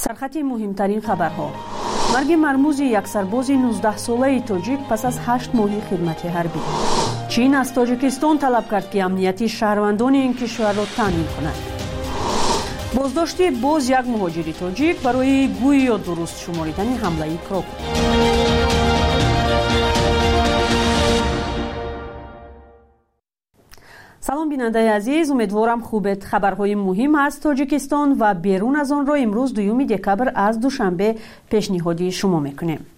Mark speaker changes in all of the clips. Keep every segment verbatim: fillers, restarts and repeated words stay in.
Speaker 1: سرخط مهمترین خبرها: مرگ مرموز یک سرباز نوزده ساله تاجیک پس از هشت ماه خدمت حربی. چین از تاجیکستان طلب کرد که امنیتی شهروندان این کشور را تامین کند. بازداشت باز یک مهاجر تاجیک برای گویی یا درست شماریدن حمله کروک. سلام بیننده عزیز، امیدوارم خوبت. خبرهای مهم از تاجیکستان و بیرون از آن را امروز دوم دکبر از دوشنبه پیشنهادی شما میکنیم.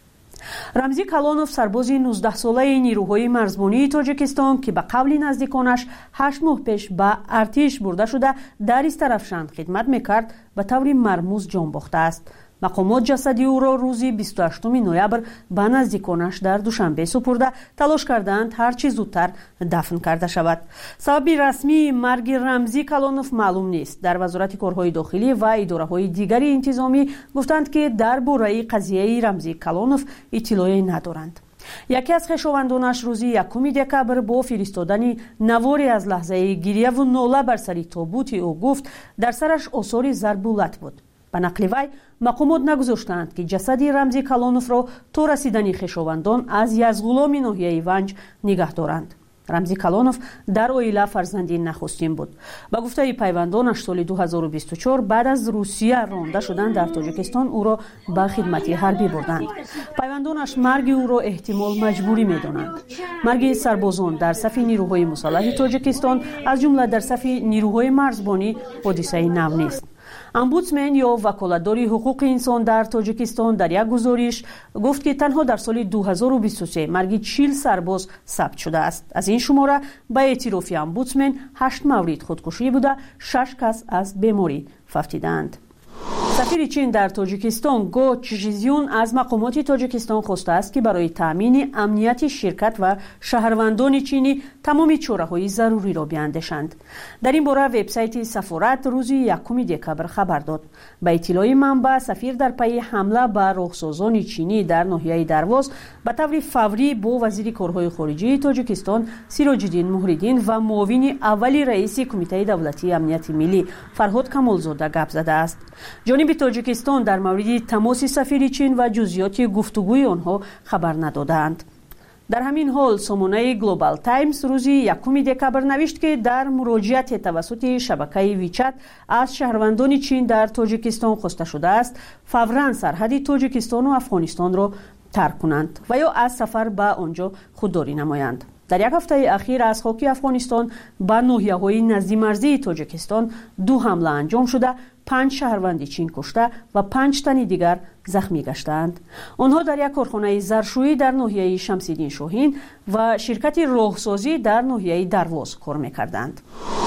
Speaker 1: رمزی کلانوف سرباز نوزده ساله نیروهای مرزبانی تاجیکستان که به قول نزدیکانش هشت ماه پیش به ارتش برده شده در استرافشند خدمت میکرد به طور مرموز جان باخته است. مقامات جسدی او را روزی بیست و هشتم نوامبر به نزدیکانش در دوشنبه سپرده تلاش کردند هرچی زودتر دفن کرده شود. سبب رسمی مرگ رمزی کلانوف معلوم نیست. در وزارت کارهای داخلی و اداره‌های دیگری انتظامی گفتند که درباره قضیه رمزی کلانوف اطلاعی ندارند. یکی از خویشاوندانش روزی یکم دکبر با فرستادن نواری از لحظه گریه و ناله بر سر تابوت او گفت در سرش آثار ضربولت بود. به نقل وی مقامات نگذاشتند که جسد رمزی کلانوف را تا رسیدن خویشاوندان از یزغولام ناحیه ونج نگه دارند. رمزی کلانوف در عائله فرزندی نخستین بود. به گفته پیوندانش سال دو هزار و بیست و چهار بعد از روسیه رانده شدن در تاجیکستان او را به خدمت حربی بردند. پیوندانش مرگ او را احتمال مجبوری می‌دانند. مرگ سربازان در صف نیروهای مسلح تاجیکستان از جمله در صف نیروهای مرزبانی حادثه نو نیست. امبودسمن یا وکالتدار حقوق انسان در تاجیکستان در یک گزارش گفت که تنها در سال دو هزار و بیست و سه مرگ چهل سرباز ثبت شده است. از این شماره به اعتراف امبودسمن هشت مورد خودکشی بوده، شش کس از بیماری فوتیدند. سفیر چین در تاجیکستان گو چیزیون از مقامات تاجیکستان خواسته است که برای تامین امنیت شرکت و شهروندان چینی تمام چاره‌های ضروری را بیاندیشند. در این باره وبسایت سفارت روز یکم دکبر خبر داد. به اطلاع منبع سفیر در پی حمله به راهسازان چینی در ناحیه درواز به طور فوری با وزیر کارهای خارجه تاجیکستان سیراج الدین موحدین و معاون اول رئیس کمیته دولتی امنیت ملی فرهاد کمالزاده گپ زده است. جانب تاجیکستان در مورد تماس سفیر چین و جزئیات گفتگوی آنها خبر ندادند. در همین حال سامانه گلوبال تایمز روزی یکم دکبر نوشت که در مراجعت توسط شبکه ویچت از شهروندان چین در تاجیکستان خواسته شده است فوراً سرحد تاجیکستان و افغانستان را ترک کنند و یا از سفر به آنجا خودداری نمایند. در یک هفته اخیر از خاک افغانستان به ناحیه‌های نزدیک‌مرزی تاجیکستان دو حمله انجام شده، پنج شهروند چین کشته و پنج تن دیگر زخمی گشتند. آنها در یک کارخانه ظرفشویی در ناحیه شمس‌الدین شاهین و شرکت راهسازی در ناحیه درواز کار می‌کردند.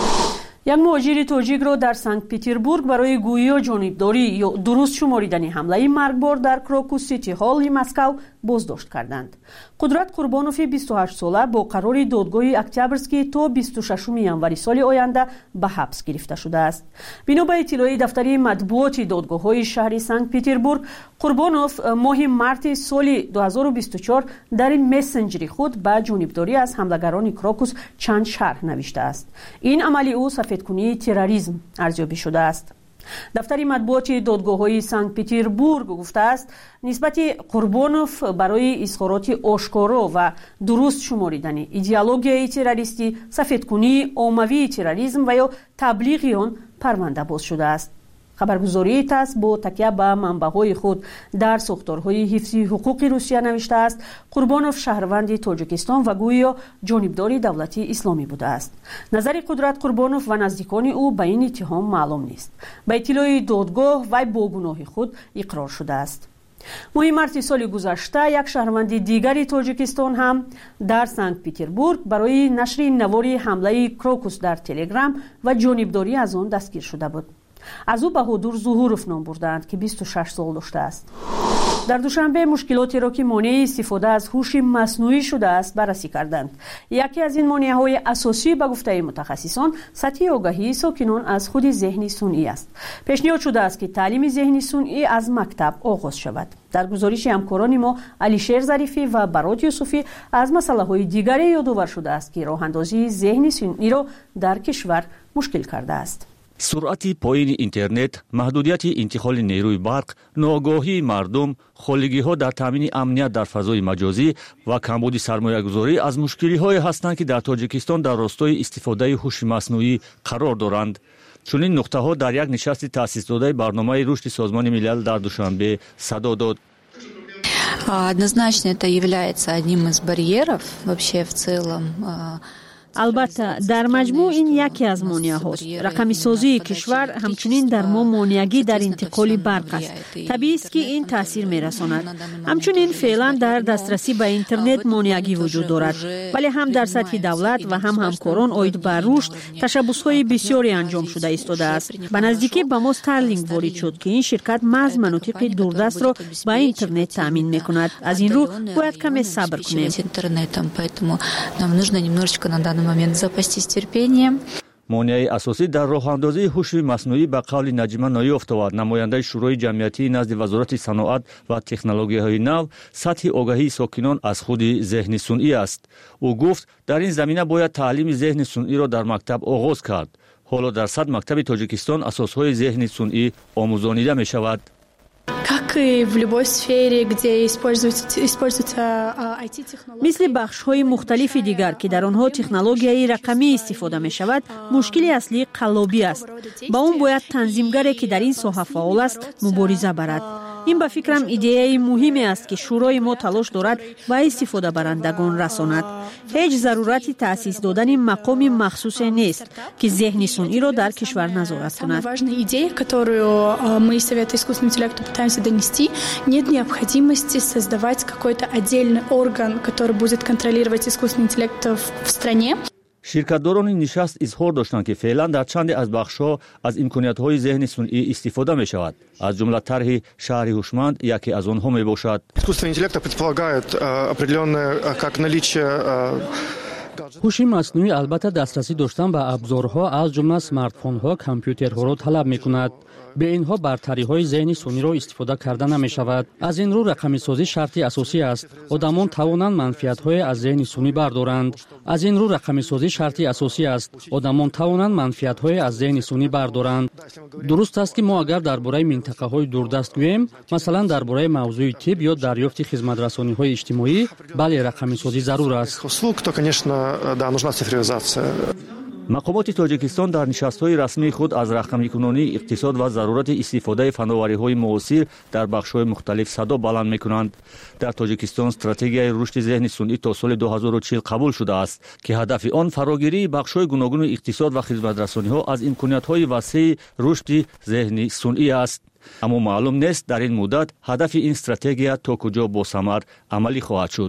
Speaker 1: یک مهاجر تاجیک را در سنت پترزبورگ برای گویی و جانبداری یا درست شماریدن حمله مرگبار در کراکوس سیتی هال مسکو بازداشت کردند. قدرت قربانوف بیست و هشت ساله با قرار دادگاه اکتبرسکی تا بیست و ششم ژانویه سال آینده به حبس گرفته شده است. بنا به اطلاع دفتر مطبوعات دادگاه‌های شهر سنت پترزبورگ، قربانوف ماه مارس سال دو هزار و بیست و چهار در این مسنجر خود به جانبداری از حملگران کراکوس چند شرح نوشته است. این عمل او سفیدکنی تروریسم ارزیابی شده است. دفتر مطبوعات دادگاه‌های سنت پترزبورگ گفته است نسبت قربانوف برای اظهارات آشکارا و درست شماریدن ایدئولوژی تروریستی، سفیدکنی عمومی تروریسم و یا تبلیغ آن پرونده باز شده است. خبرگزاری تاس با تکیه به منبع‌های خود در ساختارهای حفظ حقوق روسیه نوشته است قربانوف شهروند تاجیکستان و گویا جانبدار دولت اسلامی بوده است. نظر قدرت قربانوف و نزدیکان او به این اتهام معلوم نیست. به اطلاع دادگاه وی با گناه خود اقرار شده است. ماه مارس سال گذشته یک شهروند دیگری تاجیکستان هم در سنت پترزبورگ برای نشر نواری حمله کراکوس در تلگرام و جانبداری از آن دستگیر شده بود. از او بهادر ظهوروف نام بردند که بیست و شش سال داشته است. در دوشنبه مشکلاتی را که مانع استفاده از هوش مصنوعی شده است بررسی کردند. یکی از این مانع‌های اساسی به گفته متخصصان سطح آگاهی ساکنان از خود ذهن صنعی است. پیشنهاد شده است که تعلیم ذهن صنعی از مکتب آغاز شود. در گزارش همکاران ما علیشیر ظریفی و برات یوسفی از مسائل دیگری یادآور شده است که راه اندازی ذهن صنعی را در کشور مشکل کرده است.
Speaker 2: суръати поини интернет, маҳдудияти интиқоли нерӯи барқ, ноогоҳии мардум, холигиҳо дар таъмини амният дар фазои маҷозӣ ва камбуди сармоягузорӣ аз мушкилиҳое ҳастанд, ки дар Тоҷикистон дар ростои истифодаи ҳуши маснуӣ қарор доранд. чунин нуқтаҳо дар як нишасти таъсисдодаи барномаи рушди Созмони милал дар Душанбе садо дод.
Speaker 3: Однозначно это является одним из барьеров вообще в целом.
Speaker 1: албатта дар маҷмӯъ ин яке аз монеаҳост. рақамисозии кишвар ҳамчунин дар мо монеагӣ дар интиқоли барқ аст. табиист ки ин таъсир мерасонад. ҳамчунин феълан дар дастрасӣ ба интернет монеагӣ вуҷуд дорад, вале ҳам дар сатҳи давлат ва ҳам ҳамкорон оид ба рушд ташаббусҳои бисёре анҷом шуда истодааст. ба наздикӣ ба мо Starlink ворид шуд, ки ин ширкат маҳз манотиқи дурдастро ба интернет таъмин мекунад. аз ин рӯ бояд каме сабр кунем.
Speaker 3: момент запастись терпением.
Speaker 2: монеаи асосӣ дар роҳандозии ҳуши маснуӣ ба қавли Наҷима Ноёфтова, намояндаи шӯрои ҷамъиятии назди Вазорати саноат ва технологияҳои нав, сатҳи огаҳии сокинон аз худи зеҳни сунъӣ аст. ӯ гуфт, дар ин замина бояд таълими зеҳни сунъиро дар мактаб оғоз кард. ҳоло дар сад мактаби Тоҷикистон асосҳои зеҳни сунъӣ омӯзонида мешавад.
Speaker 4: Как и в любой сфере, где используются, используются ай ти-технологии.
Speaker 1: мисли бахшҳои мухталифи дигар, ки дар онҳо технологияи рақамӣ истифода мешавад, мушкили аслӣ қаллобӣ аст. ба он бояд танзимгаре, ки дар ин соҳа фаъол аст, мубориза барад. ин ба фикрам идеяи муҳиме аст, ки шӯрои мо талош дорад ба истифодабарандагон расонад. ҳеҷ зарурати таъсис додани мақоми махсусе нест, ки зеҳни сунъиро дар кишвар назорат кунад.
Speaker 4: Самая важная идея, которую мы из Совета искусственного интеллекта пытаемся донести, нет необходимости создавать какой-то отдельный орган, который будет контролировать искусственный интеллект в стране.
Speaker 2: ширкатдорони нишаст изҳор доштанд, ки феълан дар чанде аз бахшҳо аз имкониятҳои зеҳни сунъӣ истифода мешавад. аз ҷумла тарҳи шаҳри ҳушманд яке аз онҳо мебошад.
Speaker 5: Искусственный интеллект предполагает определенное как наличие
Speaker 6: ҳуши маснуӣ албатта дастрасӣ доштан ба абзорҳо аз ҷумла смартфонҳо, компютерҳоро талаб мекунад. бе инҳо бартариҳои зеҳни сунъиро истифода карда намешавад. аз ин рӯ рақамисозӣ шарти асосӣ аст. одамон тавонанд манфиатҳое аз зеҳни сунъӣ бардоранд. аз ин рӯ рақамисозӣ шарти асосӣ аст. одамон тавонанд манфиатҳое аз зеҳни сунъӣ бардоранд. дуруст аст, ки мо агар дар бораи минтақаҳои дурдаст гӯем, масалан дар бораи мавзӯи тиб ё дарёфти хизматрасониҳои иҷтимоӣ, бале рақамисозӣ зарур аст.
Speaker 5: услуг, то, конечно, да, нужна цифровизация.
Speaker 2: мақомоти Тоҷикистон дар нишастҳои расмии худ аз рақамикунонии иқтисод ва зарурати истифодаи фановариҳои муосир дар бахшҳои мухталиф садо баланд мекунанд. дар Тоҷикистон стратегияи рушди зеҳни сунъӣ то соли ду ҳазору чил қабул шудааст, ки ҳадафи он фарогирии бахшҳои гуногуни иқтисод ва хизматрасониҳо аз имкониятҳои васеъи рушди зеҳни сунъӣ аст. аммо маълум нест дар ин муддат ҳадафи ин стратегия то куҷо босамар амалӣ хоҳад шуд.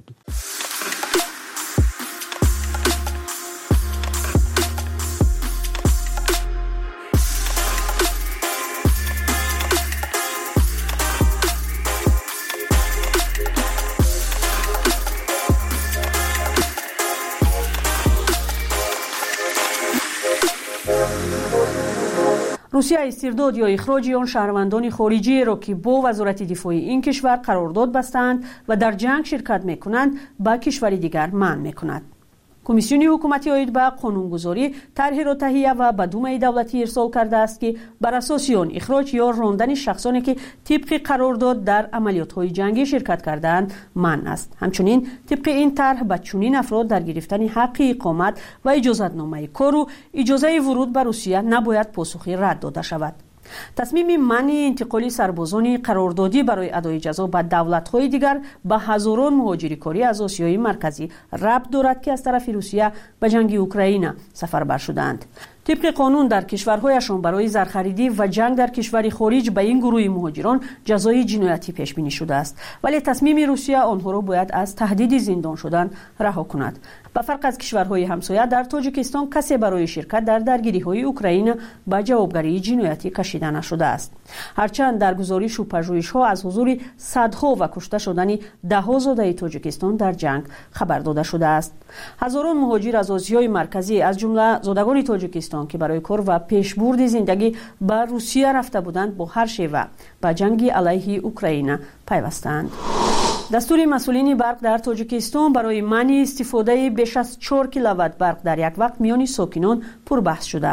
Speaker 1: русия истирдод ё ихроҷи он шаҳрвандони хориҷиеро, ки бо вазорати дифоъи ин кишвар қарордод бастаанд ва дар ҷанг ширкат мекунанд, ба кишвари дигар манъ мекунад. комиссиони ҳукуматӣ оид ба қонунгузорӣ тарҳеро таҳия ва ба думаи давлатӣ ирсол кардааст, ки бар асоси он ихроҷ ё рондани шахсоне, ки тибқи қарордод дар амалиётҳои ҷангӣ ширкат кардаанд, манъ аст. ҳамчунин тибқи ин тарҳ ба чунин афрод дар гирифтани ҳаққи иқомат ва иҷозатномаи кору иҷозаи вуруд ба Русия набояд посухи рад дода шавад. тасмими манъи интиқоли сарбозони қарордодӣ барои адои ҷазо ба давлатҳои дигар ба ҳазорон муҳоҷирикорӣ аз Осиёи марказӣ рабт дорад, ки аз тарафи Русия ба ҷанги Украина сафарбар шудаанд. طبق قانون در کشورهایشان برای زرخریدی و جنگ در کشوری خارج به این گروه مهاجران جزای جنایتی پیش بینی شده است، ولی تصمیم روسیه آنها را باید از تهدید زندان شدن رها کند. به فرق از کشورهای همسایه، در تاجیکستان کسی برای شرکت در درگیری‌های اوکراین به جوابگری جنایتی کشیده نشده است. هرچند در گزارش و پژوهش‌ها از حضور صدها و کشته شدن ده‌ها زاده تاجیکستان در جنگ خبر داده شده است. هزاران مهاجر از آسیای مرکزی از جمله زادگان تاجیکستان که برای کار و پیشبرد زندگی به روسیه رفته بودند با هر شیوه به جنگ علیه اوکراین پیوستند. دستور مسئولین برق در تاجیکستان برای منع استفاده بیش از چهار کیلووات برق در یک وقت میان ساکنان پربحث شده است.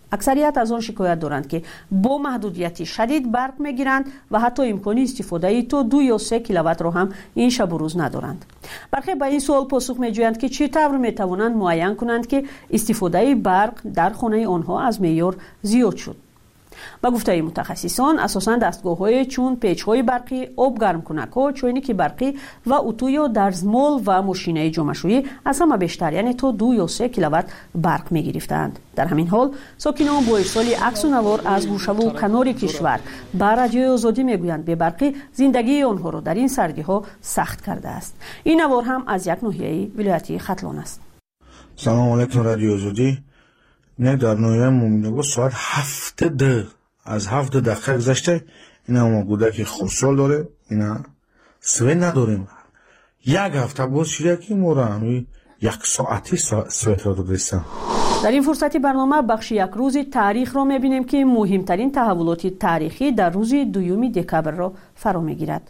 Speaker 1: اکثریت از آن شکایت دارند که با محدودیتی شدید برق میگیرند و حتی امکانی استفاده تا دو یا سه کیلووات را هم این شب و روز ندارند. برخی به این سوال پاسخ میجویند که چطور میتوانند معین کنند که استفاده برق در خانه آنها از معیار زیاد شد. با گفته متخصصان اساساً دستگاه‌های چون پیچ‌های برقی، آب گرم کنک‌ها، چوینک برقی و اتو یا درزمال و ماشینه جمع‌شویی از همه بیشتر یعنی تا دو یا سه کیلووات برق می‌گرفتند. در همین حال ساکنان با ارسال عکس و نوار از گوشه و کنار کشور با رادیوی آزادی میگویند به برقی زندگی آنها را در این سردی‌ها سخت کرده است. این نوار هم از یک ناحیه ولایت ختلان است.
Speaker 7: سلام علیکم رادیو آزادی. نه در نویه مومینگو ساعت هفته ده از هفته دقیقه گذشته اینا ما کودک خوشحال داره اینا سوی نداریم یک هفته باز شده که ما را یک ساعتی سویت را دارستم.
Speaker 1: در این فرصتی برنامه بخش یک روز تاریخ را میبینیم که مهمترین تحولات تاریخی در روز دوم دکبر را فرا میگیرد.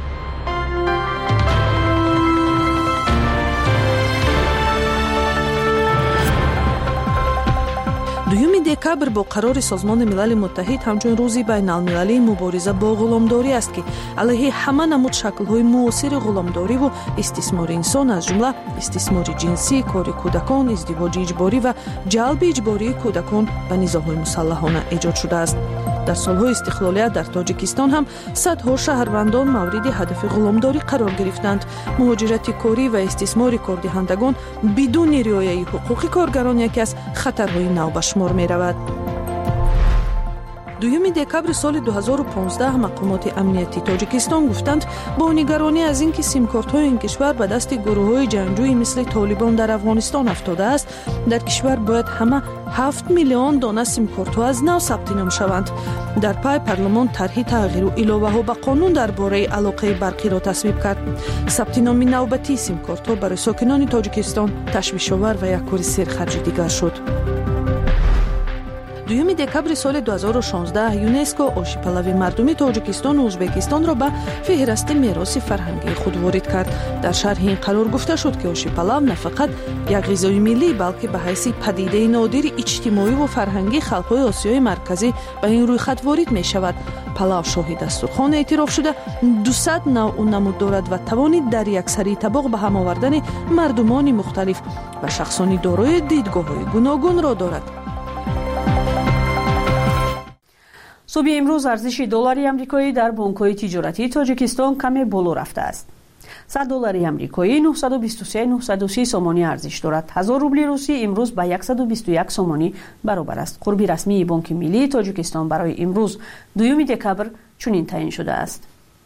Speaker 8: دوم دکبر با قرار سازمان ملل متحد همچون روزی بین‌المللی مبارزه با غلامداری است که علیه همه نمود شکل‌های معاصر غلامداری و استثمار انسان از جمله استثمار جنسی، کار کودکان، ازدواج اجباری و جلب اجباری کودکان به نیزه‌های مسلحانه ایجاد شده است. در سالهای استقلالیت در تاجیکستان هم صدها شهروندان مورد هدف غلامداری قرار گرفتند. مهاجرت کاری و استثمار کاردهندگان بدون رعایت حقوق کارگران یکی از خطرهای نو به شمار می رود. دوم دکبر سال دو هزار و پانزده مقامات امنیتی تاجیکستان گفتند با نگرانی از اینکه سیمکارت‌های این کشور به دست گروه‌های جنگجویی مثل طالبان در افغانستان افتاده است، در کشور باید همه هفت میلیون دانه سیمکارت‌ها از نو ثبت نام شوند. در پای پارلمان طرح تغییر و علاوه‌ها به قانون درباره علاقه برقی را تصویب کرد. ثبت نام نوبتی سیمکارت‌ها برای ساکنان تاجیکستان تشویش‌آور و یک کار سرخرج دیگر شد. دوم دکبر سال دو هزار و شانزده یونسکو آشیپلاوی مردمی تاجیکستان و ازبکستان را به فهرست میراث فرهنگی خود وارد کرد. در شرح این قرار گفته شد که آشیپلاو نه فقط یک غذای ملی بلکه به حیث پدیده نادر اجتماعی و فرهنگی خلق‌های آسیای مرکزی به این رویخط وارد می شود. پلاو شاهی دسترخوان اعتراف شده دویست نوع و نمود دارد و توانید در یک سری طبق به هم آوردن مردمان مختلف و شخصانی دارای دیدگاه‌های گوناگون را دارد.
Speaker 1: صبح امروز ارزش دلار آمریکایی در بانک‌های تجارتی تاجیکستان کمی بالا رفته است. صد دلار آمریکایی نهصد و بیست و سه نهصد و سی سومانی ارزش دارد. هزار روبل روسی امروز با صد و بیست و یک سومانی برابر است. قربی رسمی بانک ملی تاجیکستان برای امروز دوم دکبر چنین تعیین شده است.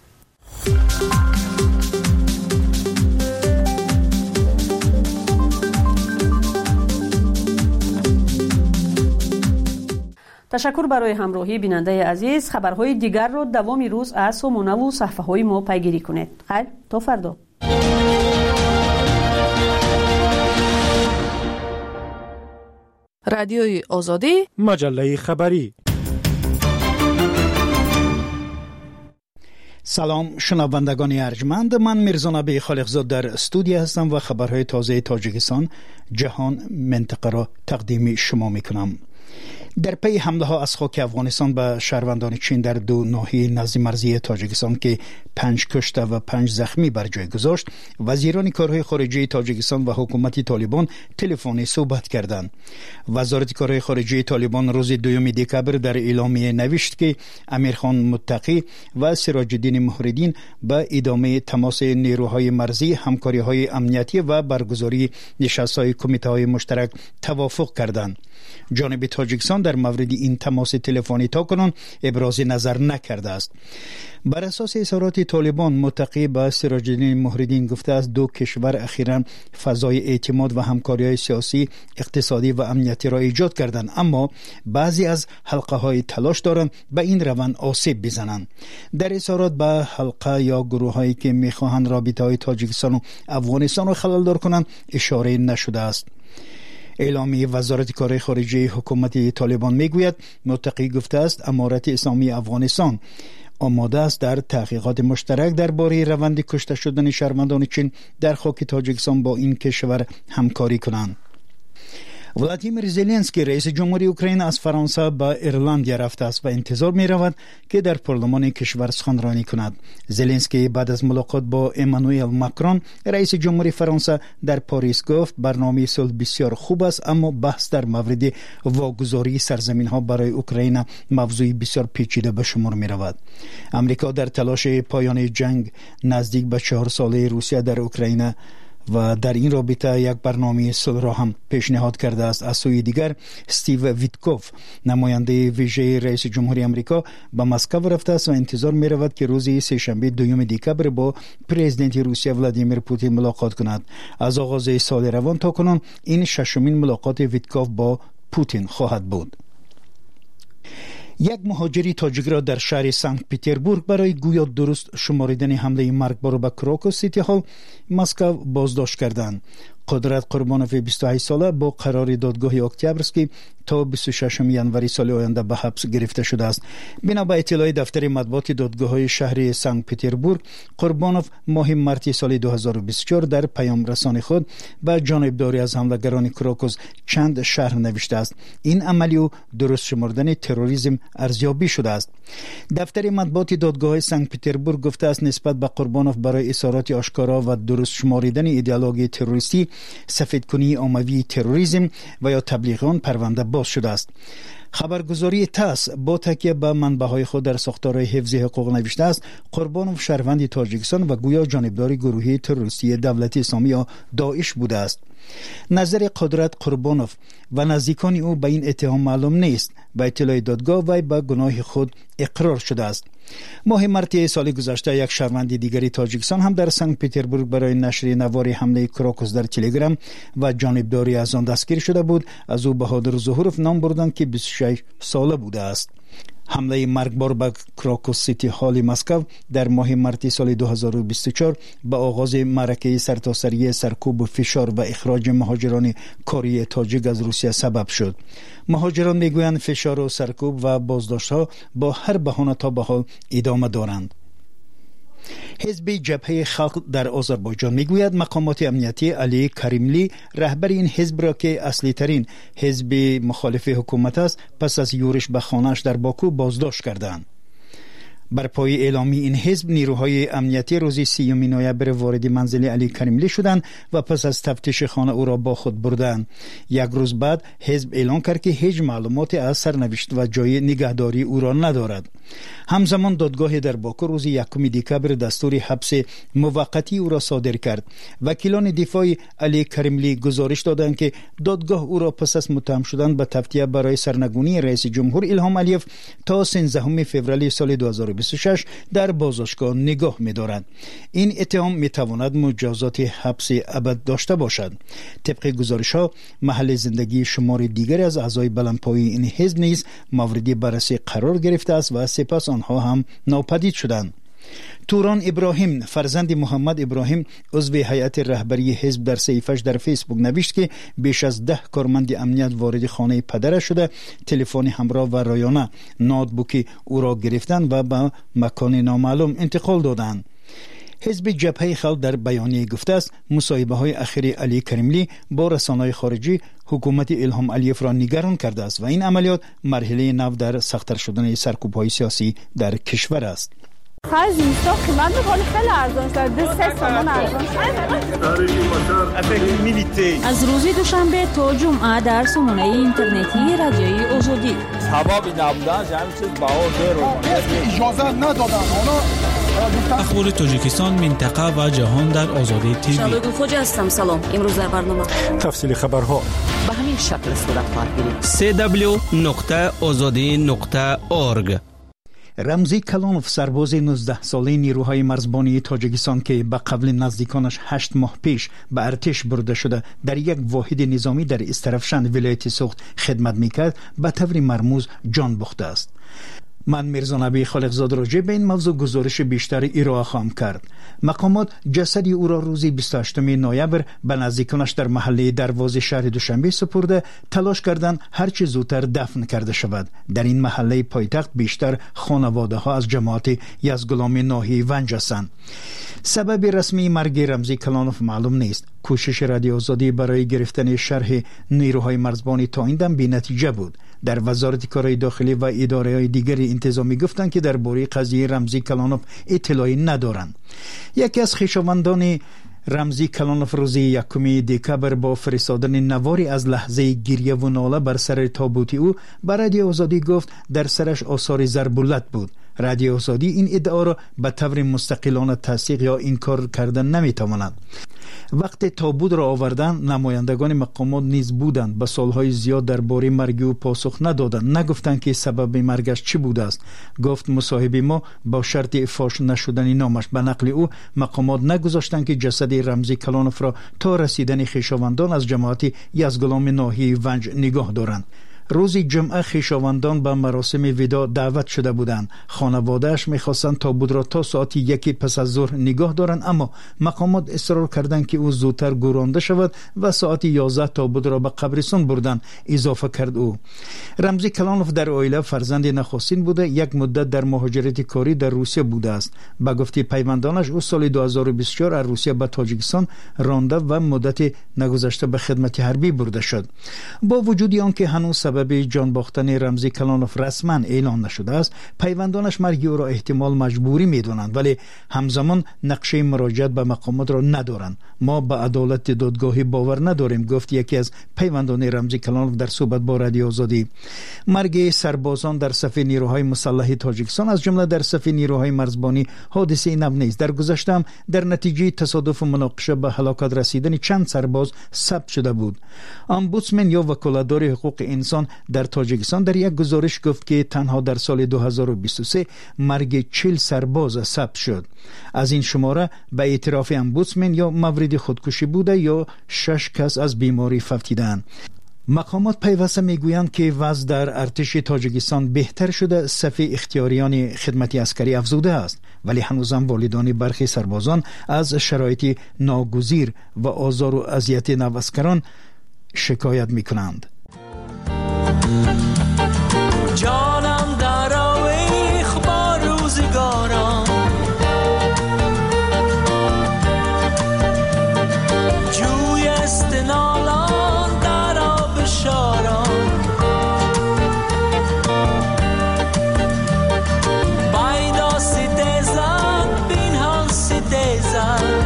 Speaker 1: تشکر برای همراهی بیننده عزیز. خبرهای دیگر را دوام روز از سامانه و صفحه های ما پیگیری کنید. خیر تا فردا.
Speaker 8: رادیوی آزادی،
Speaker 9: مجله خبری. سلام شنوندگان ارجمند، من میرزا نبی خالقزاد در استودیو هستم و خبرهای تازه تاجیکستان، جهان، منطقه را تقدیم شما میکنم. در پی حمله ها از خاک افغانستان به شهروندان چین در دو ناحیه نزد مرزی تاجیکستان که پنج کشته و پنج زخمی بر جای گذاشت، وزیران کارهای خارجه تاجیکستان و حکومت طالبان تلفنی صحبت کردند. وزارت کارهای خارجه طالبان روز دوم دکبر در اعلامیه نوشت که امیرخان متقی و سراج الدین محردین به ادامه تماس نیروهای مرزی، همکاری‌های امنیتی و برگزاری نشست‌های کمیته‌های مشترک توافق کردند. جانب تاجیکستان در مورد این تماس تلفنی تاکنون ابراز نظر نکرده است. بر اساس اظهارات طالبان، متقی به سراج الدین محردین گفته است دو کشور اخیراً فضای اعتماد و همکاری‌های سیاسی، اقتصادی و امنیتی را ایجاد کردند، اما بعضی از حلقه‌های تلاش دارند به این روند آسیب بزنند. در اظهارات به حلقه یا گروه‌هایی که می‌خواهند رابطه‌های تاجیکستان و افغانستان را خلل‌دار کنند اشاره نشده است. اعلامیه وزارت کارهای خارجه حکومت طالبان میگوید متقی گفته است امارت اسلامی افغانستان آماده است در تحقیقات مشترک درباره روند کشته شدن شهروندان چین در خاک تاجیکستان با این کشور همکاری کنند. ولادیمیر زلنسکی رئیس جمهوری اوکراین از فرانسه به ایرلندیا رفته است و انتظار می رود که در پارلمان کشور سخنرانی کند. زلنسکی بعد از ملاقات با امانوئل ماکرون رئیس جمهوری فرانسه در پاریس گفت برنامه صلح بسیار خوب است، اما بحث در مورد واگذاری سرزمین ها برای اوکراین موضوعی بسیار پیچیده به شمار می رود. امریکا در تلاش پایان جنگ نزدیک به چهار ساله روسیه در اوکراین و در این رابطه یک برنامه صلح را هم پیشنهاد کرده است. از سوی دیگر استیو ویتکوف نماینده ویژه رئیس جمهوری آمریکا به مسکو رفته است و انتظار می رود که روز سه‌شنبه دوم دکبر با پرزیدنت روسیه ولادیمیر پوتین ملاقات کند. از آغاز سال روان تا کنون این ششمین ملاقات ویتکوف با پوتین خواهد بود. یک مهاجری تاجیک را در شهر سنت پترزبورگ برای گویا درست شماریدن حمله مرگبار به کراکوس سیتی هال مسکو بازداشت کردند. قدرت قربانوف بیست و هشت ساله با قرار دادگاه اکتبرسکی تا بیست و ششم ژانویه سال آینده به حبس گرفته شده است. بنا به اطلاع دفتر مطبوعات دادگاه شهر سنت پترزبورگ، قربانوف ماه مارس سال دو هزار و بیست و چهار در پیام رسان خود به جانبداری از حملگران کراکوس چند شهر نوشته است. این عملی او درست شمردن تروریسم ارزیابی شده است. دفتر مطبوعات دادگاه سنت پترزبورگ گفته است نسبت به قربانوف برای اظهارات آشکارا و درست شماریدن ایدئولوژی تروریستی، سفیدکنی عمومی تروریسم و یا تبلیغ پرونده باز شده است. خبرگزاری تاس با تکیه به منبع‌های خود در ساختار حفظ حقوق نوشته است قربانوف شهروند تاجیکستان و گویا جانبدار گروهی تروریستی دولت اسلامی یا داعش بوده است. نظر قدرت قربانوف و نزدیکان او به این اتهام معلوم نیست. به اطلاع دادگاه وی به گناه خود اقرار شده است. ماه مارس سال گذشته یک شهروند دیگری تاجیکستان هم در سنت پترزبورگ برای نشر نوار حمله کراکوس در تلگرام و جانبداری از آن دستگیر شده بود. از او بهادر ظهورف نام بردند که بیست و شش ساله بوده است. حمله مرگبار به کراکوس سیتی هال مسکو در ماه مارس سال دو هزار و بیست و چهار به آغاز معرکه سرتاسری سرکوب و فشار و اخراج مهاجران کاری تاجیک از روسیه سبب شد. مهاجران میگویند فشار و سرکوب و بازداشت‌ها با هر بهانه تا به حال ادامه دارند. حزب جبهه خلق در آذربایجان میگوید مقامات امنیتی علی کریملی رهبر این حزب را که اصلی ترین حزب مخالف حکومت است پس از یورش به خانه‌اش در باکو بازداشت کردند. بر پای اعلامی این حزب نیروهای امنیتی روز سیوم نوامبر وارد منزل علی کریملی شدند و پس از تفتیش خانه او را با خود بردند. یک روز بعد حزب اعلان کرد که هیچ معلوماتی از سرنوشت و جای نگهداری او را ندارد. همزمان دادگاه در باکو روز یکم دکبر دستور حبس موقتی او را صادر کرد. وکیلان دفاع علی کریملی گزارش دادند که دادگاه او را پس از متهم شدن به تفتیه برای سرنگونی رئیس جمهور الهام علیف تا سیزدهم فوریه سال دو هزار و بیست و شش در بازداشتگاه نگاه می‌دارد. این اتهام می‌تواند مجازات حبس ابد داشته باشد. طبق گزارش‌ها محل زندگی شمار دیگری از اعضای بلندپایه این حزب نیز مورد بررسی قرار گرفته است و سپس آنها هم ناپدید شدند. توران ابراهیم فرزند محمد ابراهیم عضو هیئت رهبری حزب در صحیفه‌اش در فیسبوک نوشت که بیش از ده کارمند امنیت وارد خانه پدرش شده، تلفن همراه و رایانه نوتبوک او را گرفتند و به مکان نامعلوم انتقال دادند. حزب جبهه خلق در بیانیه گفته است مصاحبه های اخیر علی کریملی با رسانه‌های خارجی حکومت الهام علیف را نگران کرده است و این عملیات مرحله نو در سخت‌تر شدن سرکوب‌های سیاسی در کشور است.
Speaker 10: خرج اینستا قیمت می‌کنه خیلی ارزان شده، سه تومان ارزان شده.
Speaker 1: از روز دوشنبه تا جمعه در سامانه اینترنتی رادیوی آزادی
Speaker 11: سبب نبودن همین چیز بهار داره
Speaker 12: اجازه ندادن.
Speaker 13: اخبار تاجیکستان، منطقه و جهان در آزادی تیوی.
Speaker 14: شادو خوجا هستم. سلام. امروز در برنامه
Speaker 12: تفصیل خبرها
Speaker 14: به همین شکل صورت خواهد گرفت.
Speaker 15: سه دبلیو نقطه آزادی نقطه اورگ.
Speaker 9: رمزی کلانوف سرباز نوزده ساله نیروهای مرزبانی تاجیکستان که به قبل نزدیکانش هشت ماه پیش به ارتش برده شده در یک واحد نظامی در استرفشند ولایت سوخت خدمت میکرد به طور مرموز جان باخته است. من میرزا نبی خالقزاد راجع به این موضوع گزارش بیشتر ارائه خواهم کرد. مقامات جسد او را روز بیست و هشتم نوامبر به نزدیکانش در محله دروازه شهر دوشنبه سپرده تلاش کردند هر چه زودتر دفن کرده شود. در این محله پایتخت بیشتر خانواده ها از جماعت یزدگلام ناحیه ونج هستند. سبب رسمی مرگ رمزی کلانوف معلوم نیست. کوشش رادیو آزادی برای گرفتن شرح نیروهای مرزبانی تا این دم بی‌نتیجه بود. در وزارت کارهای داخلی و اداره‌های دیگر انتظامی گفتند که درباره قضیه رمزی کلانوف اطلاعی ندارند. یکی از خویشاوندان رمزی کلانوف روز یکم دکبر با فرستادن نواری از لحظه گریه و ناله بر سر تابوت او به رادیو آزادی گفت در سرش آثار ضرب‌العت بود. رادیو آزادی این ادعا را به طور مستقلانه تصدیق یا انکار کردن نمیتواند. وقتی تابوت را آوردن نمایندگان مقامات نیز بودند. به سالهای زیاد درباره مرگ او پاسخ ندادند، نگفتند که سبب مرگش چی بوده است. گفت مصاحبه ما با شرط فاش نشدن نامش. به نقل او مقامات نگذاشتند که جسد رمزی کلانوف را تا رسیدن خویشاوندان از جماعت یزگلام ناحیه ونج نگاه دارند. روز جمعه خویشاوندان به مراسم وداع دعوت شده بودند. خانواده‌اش می‌خواستند تابوت را تا ساعت یکی پس از ظهر نگاه دارند، اما مقامات اصرار کردند که او زودتر گرانده شود و ساعت یازده تابوت را به قبرستان بردند. اضافه کرد او. رمزی کلانوف در عائله فرزند نخستین بوده. یک مدت در مهاجرت کاری در روسیه بوده است. به گفته پیوندانش او سال دو هزار و بیست و چهار از روسیه به تاجیکستان رانده و مدت نگذشته به خدمت حربی برده شد. با وجود آنکه هنوز سبب جان باختن رمزی کلانوف رسما اعلان نشده است، پیوندانش مرگ او را احتمال مجبوری می‌دانند، ولی همزمان نقشه مراجعت به مقامات را ندارند. ما به عدالت دادگاهی باور نداریم، گفت یکی از پیوندان رمزی کلانوف در صحبت با رادیو آزادی. مرگ سربازان در صف نیروهای مسلح تاجیکستان از جمله در صف نیروهای مرزبانی حادثه نو نیست. در گذشته در نتیجه تصادف و مناقشه به هلاکت رسیدن چند سرباز ثبت شده بود. امبودسمن یا وکالتدار حقوق انسان در تاجیکستان در یک گزارش گفت که تنها در سال دو هزار و بیست و سه مرگ چهل سرباز ثبت شد. از این شماره به اعتراف امبودسمن یا مورد خودکشی بوده یا شش کس از بیماری فوتیدند. مقامات پیوسته میگویند که وضع در ارتش تاجیکستان بهتر شده، صف اختیاریان خدمت عسکری افزوده است، ولی هنوزم والدان برخی سربازان از شرایط ناگزیر و آزار و اذیت نواسکران شکایت میکنند.
Speaker 12: جانم در آویخ با روزگارم، جوی استنالان در آب شارم، بایدا ستیزن بین هم ستیزن،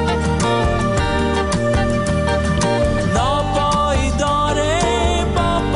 Speaker 12: ناپایداره با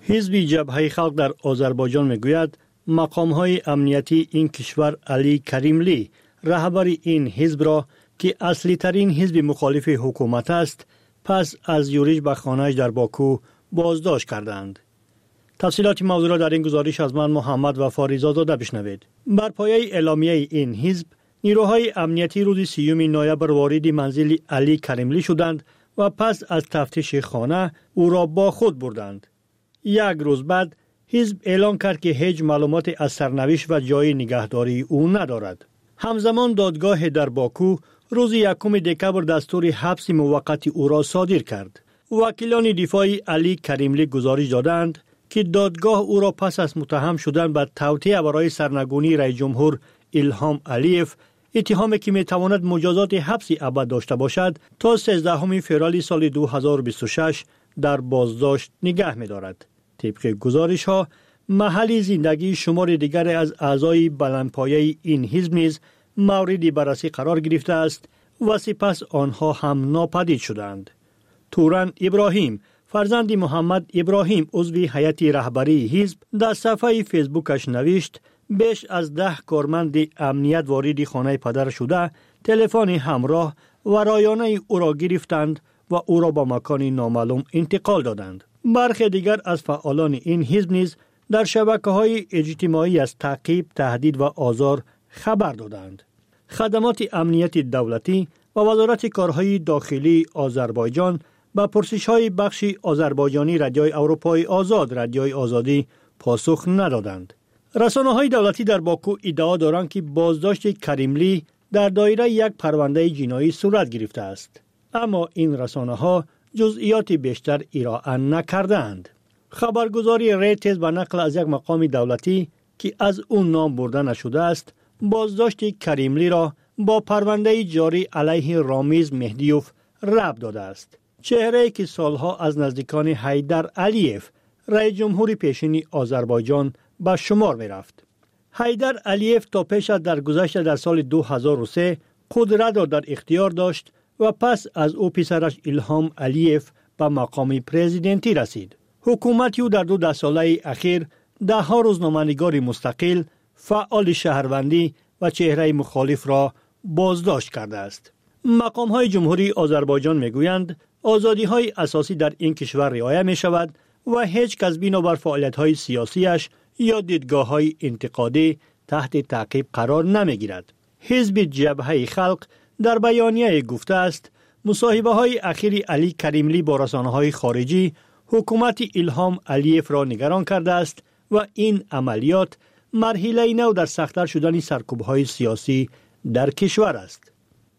Speaker 16: حزب جبهه خلق در آذربایجان میگوید مقام‌های امنیتی این کشور علی کریملی رهبر این حزب را که اصلی ترین حزب مخالف حکومت است پس از یورش به خانه‌اش در باکو بازداشت کردند. تفصیلات موضوع را در این گزارش از من محمد وفا رضازاده بشنوید. بر پایه اعلامیه این حزب نیروهای امنیتی روز سیوم نوامبر وارد منزل علی کریملی شدند و پس از تفتیش خانه او را با خود بردند. یک روز بعد حزب اعلام کرد که هیچ معلومات از سرنوشت و جای نگهداری او ندارد. همزمان دادگاه در باکو روز یکم دکبر دستور حبس موقت او را صادر کرد. وکیلان دفاع علی کریملی گزارش دادند که دادگاه او را پس از متهم شدن به توطئه برای سرنگونی رئیس جمهور ایلهام علیف اتهامی که میتواند مجازات حبس ابد داشته باشد تا سیزدهم فوریه سال دو هزار و بیست و شش در بازداشت نگه می‌دارد. طبق گزارش ها محل زندگی شمار دیگر از اعضای بلندپایه این حزب نیز مورد بررسی قرار گرفته است و سپس آنها هم ناپدید شدند. توران ابراهیم فرزند محمد ابراهیم عضو هیئت رهبری حزب در صفحه فیسبوکش نوشت بیش از ده کارمند امنیت وارد خانه پدر شده تلفن همراه و رایانه او را گرفتند و او را به مکان نامعلوم انتقال دادند. برخی دیگر از فعالان این حزب نیز در شبکه‌های اجتماعی از تعقیب، تهدید و آزار خبر دادند. خدمات امنیت دولتی و وزارت کارهای داخلی آذربایجان با پرسش‌های بخش آذربایجانی رادیوی اروپای آزاد رادیوی آزادی پاسخ ندادند. رسانه‌های دولتی در باکو ادعا دارند که بازداشت کریملی در دایره یک پرونده جنایی صورت گرفته است. اما این رسانه‌ها جزئیات بیشتر ارائه نکردند. خبرگزاری ریتز به نقل از یک مقام دولتی که از اون نام برده نشده است بازداشت کریملی را با پرونده جاری علیه رامیز مهدیوف ربط داده است. چهره‌ای که سالها از نزدیکان حیدر علیف رئیس جمهور پیشین آذربایجان به شمار می رفت. حیدر علیف تا پیش از درگذشت در سال دو هزار و سه قدرت را در اختیار داشت و پس از او پسرش ایلهام علیف به مقام پرزیدنتی رسید. حکومت او در دو ده ساله اخیر ده ها روزنامه‌نگار مستقل، فعال شهروندی و چهره مخالف را بازداشت کرده است. مقام های جمهوری آذربایجان می گویند آزادی های اساسی در این کشور رعایت می شود و هیچ کس بنابر فعالیت های سیاسیش یا دیدگاه های انتقادی تحت تعقیب قرار نمی گیرد. حزب جبهه خلق در بیانیه گفته است مصاحبه های اخیر علی کریملی با رسانه های خارجی حکومت ایلهام علیف را نگران کرده است و این عملیات مرحله نو در سخت‌تر شدن سرکوب‌های سیاسی در کشور است.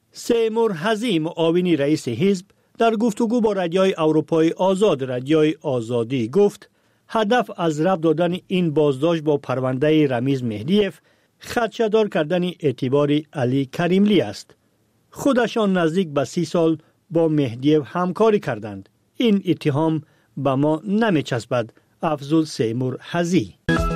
Speaker 16: سیمور حزی معاون رئیس حزب در گفتگو با رادیوی اروپای آزاد رادیوی آزادی گفت هدف از ربط دادن این بازداشت با پرونده رمیز مهدیف خدشه‌دار کردن اعتبار علی کریملی است. خودشان نزدیک به سی سال با مهدیف همکاری کردند. این اتهام به ما نمی‌چسبد، افزود سیمور حزی.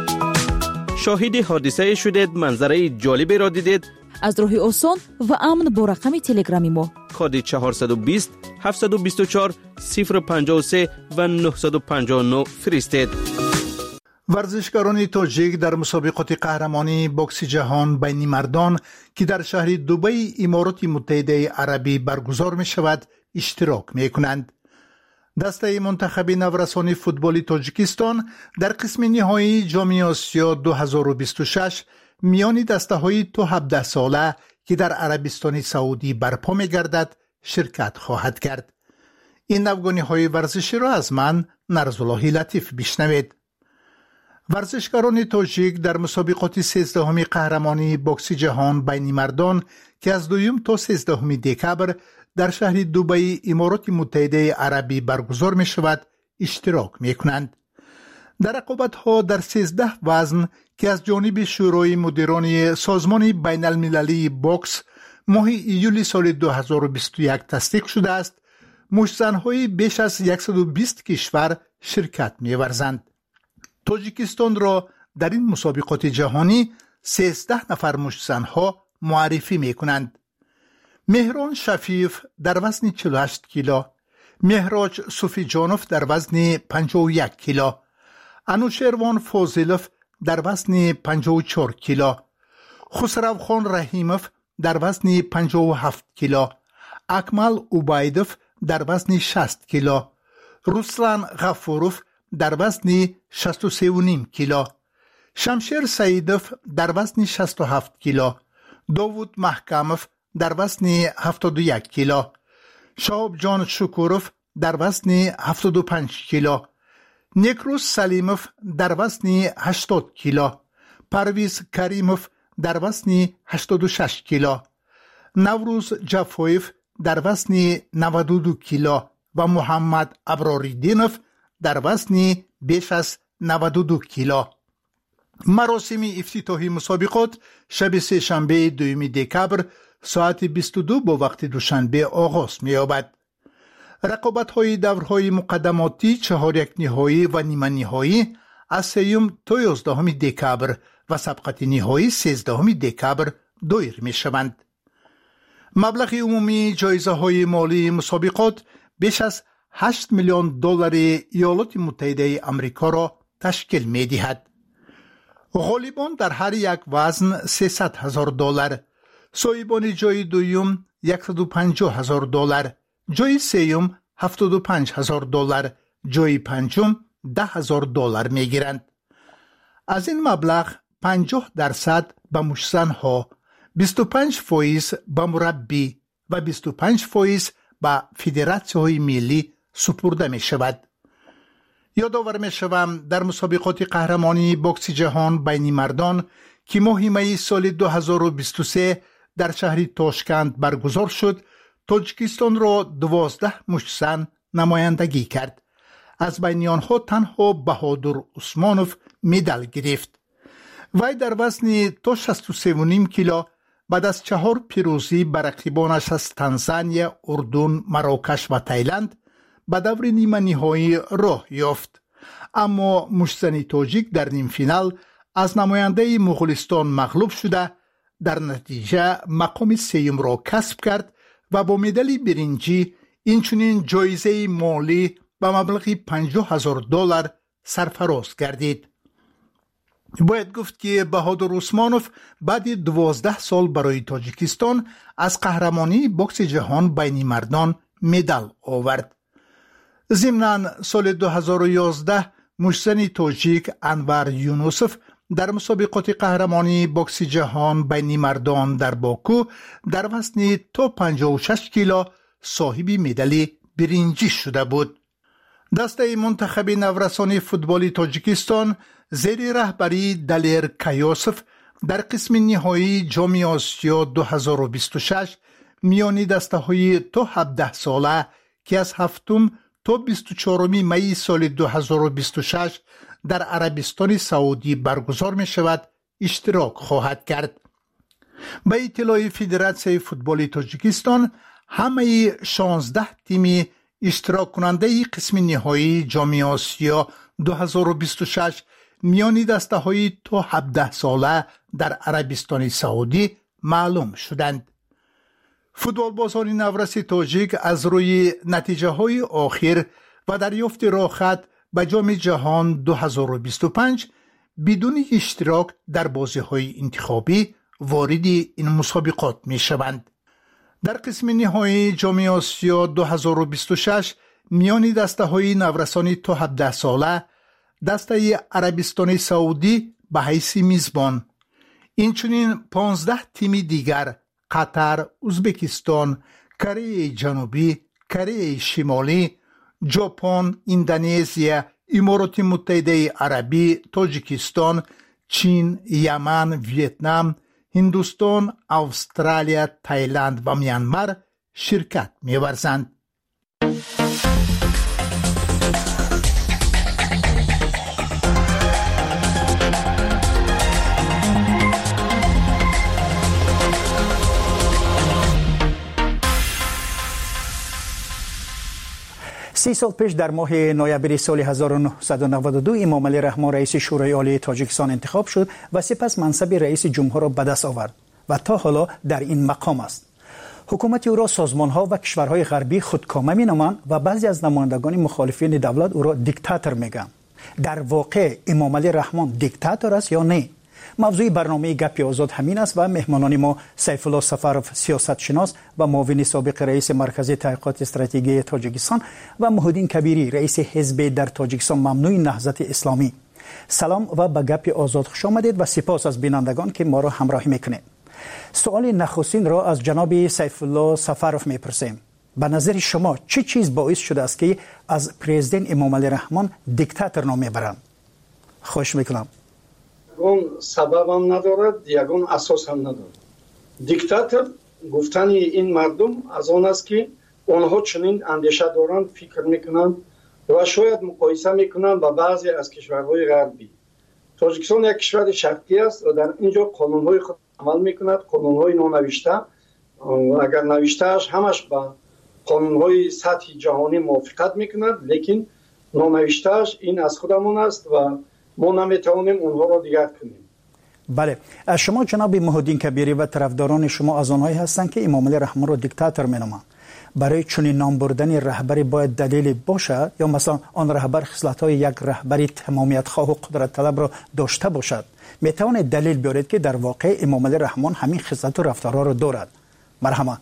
Speaker 15: شاهد حادثه شدید، منظره جالبی را دیدید؟
Speaker 17: از راه آسان و امن با رقم تلگرامی ما
Speaker 15: کد چهارصد و بیست هفتصد و بیست و چهار صفر پنجاه و سه و نهصد و پنجاه و نه فرستید.
Speaker 9: ورزشکاران تاجیک در مسابقات قهرمانی بوکس جهان بین مردان که در شهر دبی امارات متحده عربی برگزار می شود اشتراک می کنند. دسته منتخب نورسان فوتبال تاجیکستان در قسم نهایی جام آسیا دو هزار و بیست و شش میان دسته های تا هفده ساله که در عربستان سعودی برپا می گردد شرکت خواهد کرد. این نوگانی های ورزشی را از من نرزالله لطیف بشنوید. ورزشکاران تاجیک در مسابقات سیزدهمی قهرمانی بوکس جهان بین مردان که از دوم تا سیزدهم دکبر در شهر دبی امارات متحده عربی برگزار می شود اشتراک می کنند. در رقابت ها در سیزده وزن که از جانب شورای مدیران سازمان بین المللی بوکس ماه ایول سال دو هزار و بیست و یک تصدیق شده است، مشتزن‌های بیش از صد و بیست کشور شرکت می ورزند. تاجیکستان را در این مسابقات جهانی سیزده نفر مشتزن‌ها معرفی می کنند. مهران شفیف در وزن چهل و هشت کیلو، مهراج صوفی جانوف در وزن پنجاه و یک کیلو، انوشیروان فوزیلوف در وزن پنجاه و چهار کیلو، خسروخان رحیموف در وزن پنجاه و هفت کیلو، اکمل اوبایدوف در وزن شصت کیلو، روسلان غفوروف در وزن شصت و سه و نیم کیلو، شمشیر سعیدوف در وزن شصت و هفت کیلو، داوود محکموف در وزن هفتاد و یک کیلو، شهاب جان شکوروف در وزن هفتاد و پنج کیلو، نیکروس سلیموف در وزن هشتاد کیلو، پرویز کریموف در وزن هشتاد و شش کیلو، نوروز جفویف در وزن نود و دو کیلو و محمد ابراریدینوف در وزن بیش از نود و دو کیلو. مراسم افتتاحی مسابقات شب سه شنبه دوم دکبر ساعت بیست و دو با وقت دوشنبه آغاز می‌یابد. رقابت‌های دورهای مقدماتی چهار یک نهایی و نیمه نهایی از سیوم تا یازدهم دکبر و سبقت نهایی سیزدهم دکبر دایر می‌شوند. مبلغ عمومی جایزه‌های مالی مسابقات بیش از هشت میلیون دلار ایالات متحده آمریکا را تشکیل می‌دهد. غالبان در هر یک وزن سیصد هزار دلار، صاحبان جای دوم صد و پنجاه هزار دلار، جای سوم هفتاد و پنج هزار دلار، جای پنجم ده هزار دلار میگیرند. از این مبلغ پنجاه درصد به مشتزنها، بیست و پنج فیصد به مربی و بیست و پنج فیصد به فدراسیون ملی سپرده می شود. یادآور می شوم در مسابقات قهرمانی بوکس جهان بین مردان که ماه می سال دو هزار و بیست و سه در شهر تاشکند برگزار شد، تاجیکستان را دوازده مشتزن نمایندگی کرد. از بین آنها تنها بهادر عثمانوف مدال گرفت. وی در وزن تا شصت و سه و نیم کیلو بعد از چهار پیروزی بر رقیبانش از تانزانیا، اردن، مراکش و تایلند به دور نیمه نهایی راه یافت. اما مشتزن تاجیک در نیم فینال از نماینده مغولستان مغلوب شده در نتیجه مقام سوم را کسب کرد و با مدال برنجی اینچنین جایزه مالی به مبلغ پنجاه هزار دلار سرفراز گردید. باید گفت که بهادر عثمانوف بعد دوازده سال برای تاجیکستان از قهرمانی بوکس جهان بین مردان مدال آورد. ضمناً سال دو هزار و یازده مشتزن تاجیک انور یونوسوف در مسابقات قهرمانی بوکس جهان بین مردان در باکو در وزن تا پنجاه و شش کیلو صاحب مدال برنجی شده بود. دسته منتخب نورسان فوتبال تاجیکستان زیر رهبری دلیر کایوسوف در قسم نهایی جام آسیا دو هزار و بیست و شش میانی دسته های تا هفده ساله که از هفتم تا بیست و چهارم می سال دو هزار و بیست و شش در عربستان سعودی برگزار می شود اشتراک خواهد کرد. به اطلاع فدراسیون فوتبال تاجیکستان همه شانزده تیم اشتراک کننده قسم نهایی جام آسیا دو هزار و بیست و شش میانی دسته های تا هفده ساله در عربستان سعودی معلوم شدند. فوتبال بازان نورس تاجیک از روی نتیجه های آخر و دریافت راحت به جام جهان دو هزار و بیست و پنج بدون اشتراک در بازی های انتخابی وارد این مسابقات می شوند. در قسم نهایی جام آسیا دو هزار و بیست و شش میان دسته های نورسان تا هفده ساله دسته عربستان سعودی به حیث میزبان، اینچنین پانزده تیم دیگر قطر، ازبکستان، کره جنوبی، کره شمالی، ژاپن، اندونزیا، امارات متحده عربی، تاجیکستان، چین، یمن، ویتنام، هندوستان، استرالیا، تایلند و میانمار شرکت می‌ورزند. سی سال پیش در ماه نوامبر سال هزار و نهصد و نود و دو امام علی رحمان رئیس شورای عالی تاجیکستان انتخاب شد و سپس منصب رئیس جمهور را به دست آورد و تا حالا در این مقام است. حکومت او را سازمان‌ها و کشورهای غربی خودکامه می‌نامند و بعضی از نمایندگان مخالفین دولت او را دیکتاتور می‌گویند. در واقع امام علی رحمان دیکتاتور است یا نه؟ موضوع برنامه گپی آزاد همین است و مهمانان ما سیف الله سفرов سیاست شناس و معاون سابق رئیس مرکز تحقیقات استراتژی تاجیکستان و محمدین کبیری رئیس حزب در تاجیکستان ممنوع نهضت اسلامی. سلام و به گپی آزاد خوش آمدید و سپاس از بینندگان که ما را همراهی میکنید. سوال نخستین را از جناب سیف الله سفرов میپرسیم. به نظر شما چه چی چیز باعث شده است که از پرزیدنت امام علی رحمان دیکتاتور نام میبرند؟ خوش میکنم.
Speaker 18: اون سبب هم ندارد، یگان اساس هم ندارد. دیکتاتور گفتن این مردم از آن است که آنها چنین اندیشه دارند، فکر میکنند و شاید مقایسه میکنند با بعضی از کشورهای غربی. تاجیکستان یک کشور شرقی است و در اینجا قانونهای خود عمل میکند، قانونهای نونوشته. اگر نوشتهش همش با قانونهای سطح جهانی موافقت میکند، لیکن نونوشتهش این از خودمون است و ما نمیتوانیم اونها را دیگر کنیم.
Speaker 9: بله، شما جناب محمدین کبیری و طرفداران شما از آنهایی هستند که امام علی رحمان را دیکتاتور مینامند. برای چنین نام بردن رهبری باید دلیلی باشد یا مثلا آن رهبر خصلت‌های یک رهبری تمامیت خواه و قدرت طلب را داشته باشد؟ میتوانید دلیل بیارید که در واقع امام علی رحمان همین خصلت و رفتارها را دارد؟ مرحبا.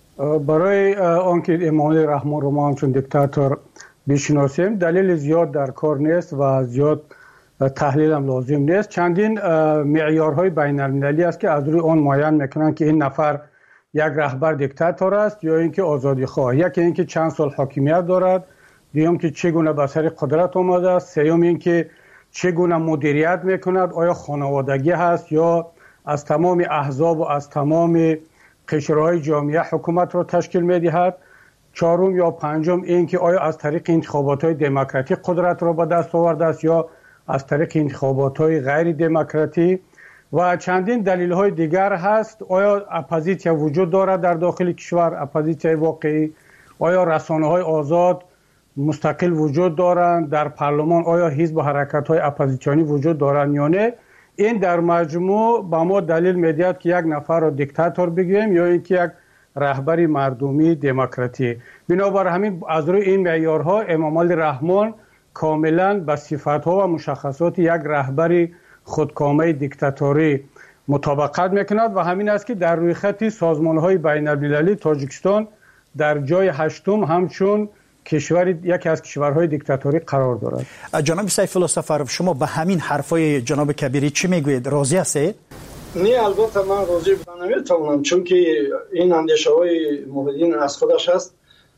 Speaker 19: برای آنکه امام علی رحمان رو ما همچون دیکتاتور بشناسیم دلیل زیاد در کار نیست و زیاد تحلیل هم لازم نیست. چندین معیارهای بین المللی است که از روی آن معین میکنند که این نفر یک رهبر دیکتاتور است یا اینکه آزادی خواه. یکی اینکه چند سال حاکمیت دارد، دوم که چگونه به سر قدرت آمده است، سوم اینکه چگونه مدیریت میکند، آیا خانوادگی هست یا از تمام احزاب و از تمام قشرهای جامعه حکومت را تشکیل میدهد، چهارم یا پنجم اینکه آیا از طریق انتخابات دموکراتیک قدرت را به دست آورده است یا از طریق انتخابات غیر دموکراتیک و چندین دلیل های دیگر هست. آیا اپوزیسیون وجود دارد در داخل کشور، اپوزیسیون واقعی؟ آیا رسانه های آزاد مستقل وجود دارند در پارلمان؟ آیا حزب و حرکت های اپوزیسیونی وجود دارند یا نه؟ این در مجموع با ما دلیل میدهد که یک نفر را دیکتاتور بگیم یا اینکه یک رهبری مردمی دموکراتی. بنابر همین از روی این معیارها امام علی رحمان کاملا به صفات‌ها و مشخصات یک رهبری خودکامه دیکتاتوری مطابقت میکند و همین است که در روی خط سازمان‌های بین‌المللی تاجیکستان در جای هشتم همچون کشور یکی از کشورهای دیکتاتوری قرار دارد.
Speaker 9: جناب سیف الله سفرov شما به همین حرفای جناب کبیری چی میگوید؟ راضی هستید؟
Speaker 18: نه البته من راضی بودن نمیتونم، چون که این اندیشه های محمدین از خودش هست